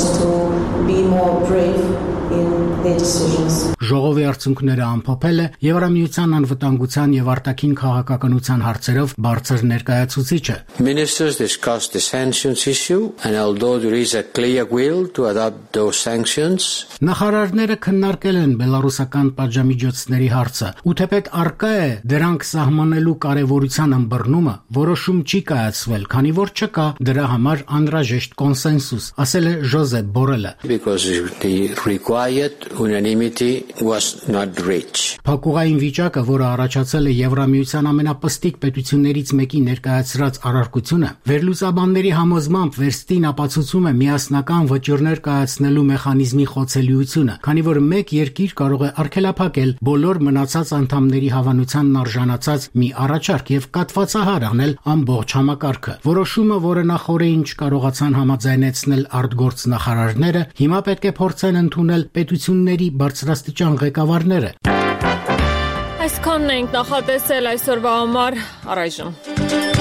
Be more brave in their decisions. Ժողովի արդյունքները ամփոփել է Եվրամիության անվտանգության եւ արտաքին քաղաքականության հարցերով բարձր ներկայացուցիչը։ Ministers discussed the sanctions issue, and although there is a clear will to adopt those sanctions, նախարարները քննարկել են բելարուսական պատժամիջոցների հարցը, ու թեպետ արկա է դրանք սահմանելու կարևորության ըմբռնումը, որոշում չի կայացվել, քանի որ չկա դրա համար անհրաժեշտ կոնսենսուս, ասել է Ժոզեփ Բորելը։ Because the required unanimity was not reached. Փակուղային վիճակը, որը առաջացել է Եվրամիության ամենապստիկ պետություններից մեկի ներկայացրած առարկությունը, վերլուծաբանների համոզմամբ վերստին ապացուցում է միասնական վճիռներ կայացնելու մեխանիզմի խոցելիությունը, քանի որ մեկ երկիր կարող է արգելափակել բոլոր մնացած անդամների հավանությանն արժանացած մի առաջարկ եւ կատվածահար անել ամբողջ համակարգը։ Որոշումը, որը նախորդին չկարողացան համաձայնեցնել արտգործ նախարարները, հիմա պետք է փորձեն ընդունել պետությունների բարձրաստիճան ղեկավարները։ Այսքանն ենք նախատեսել այսօրվա համար, առայժմ։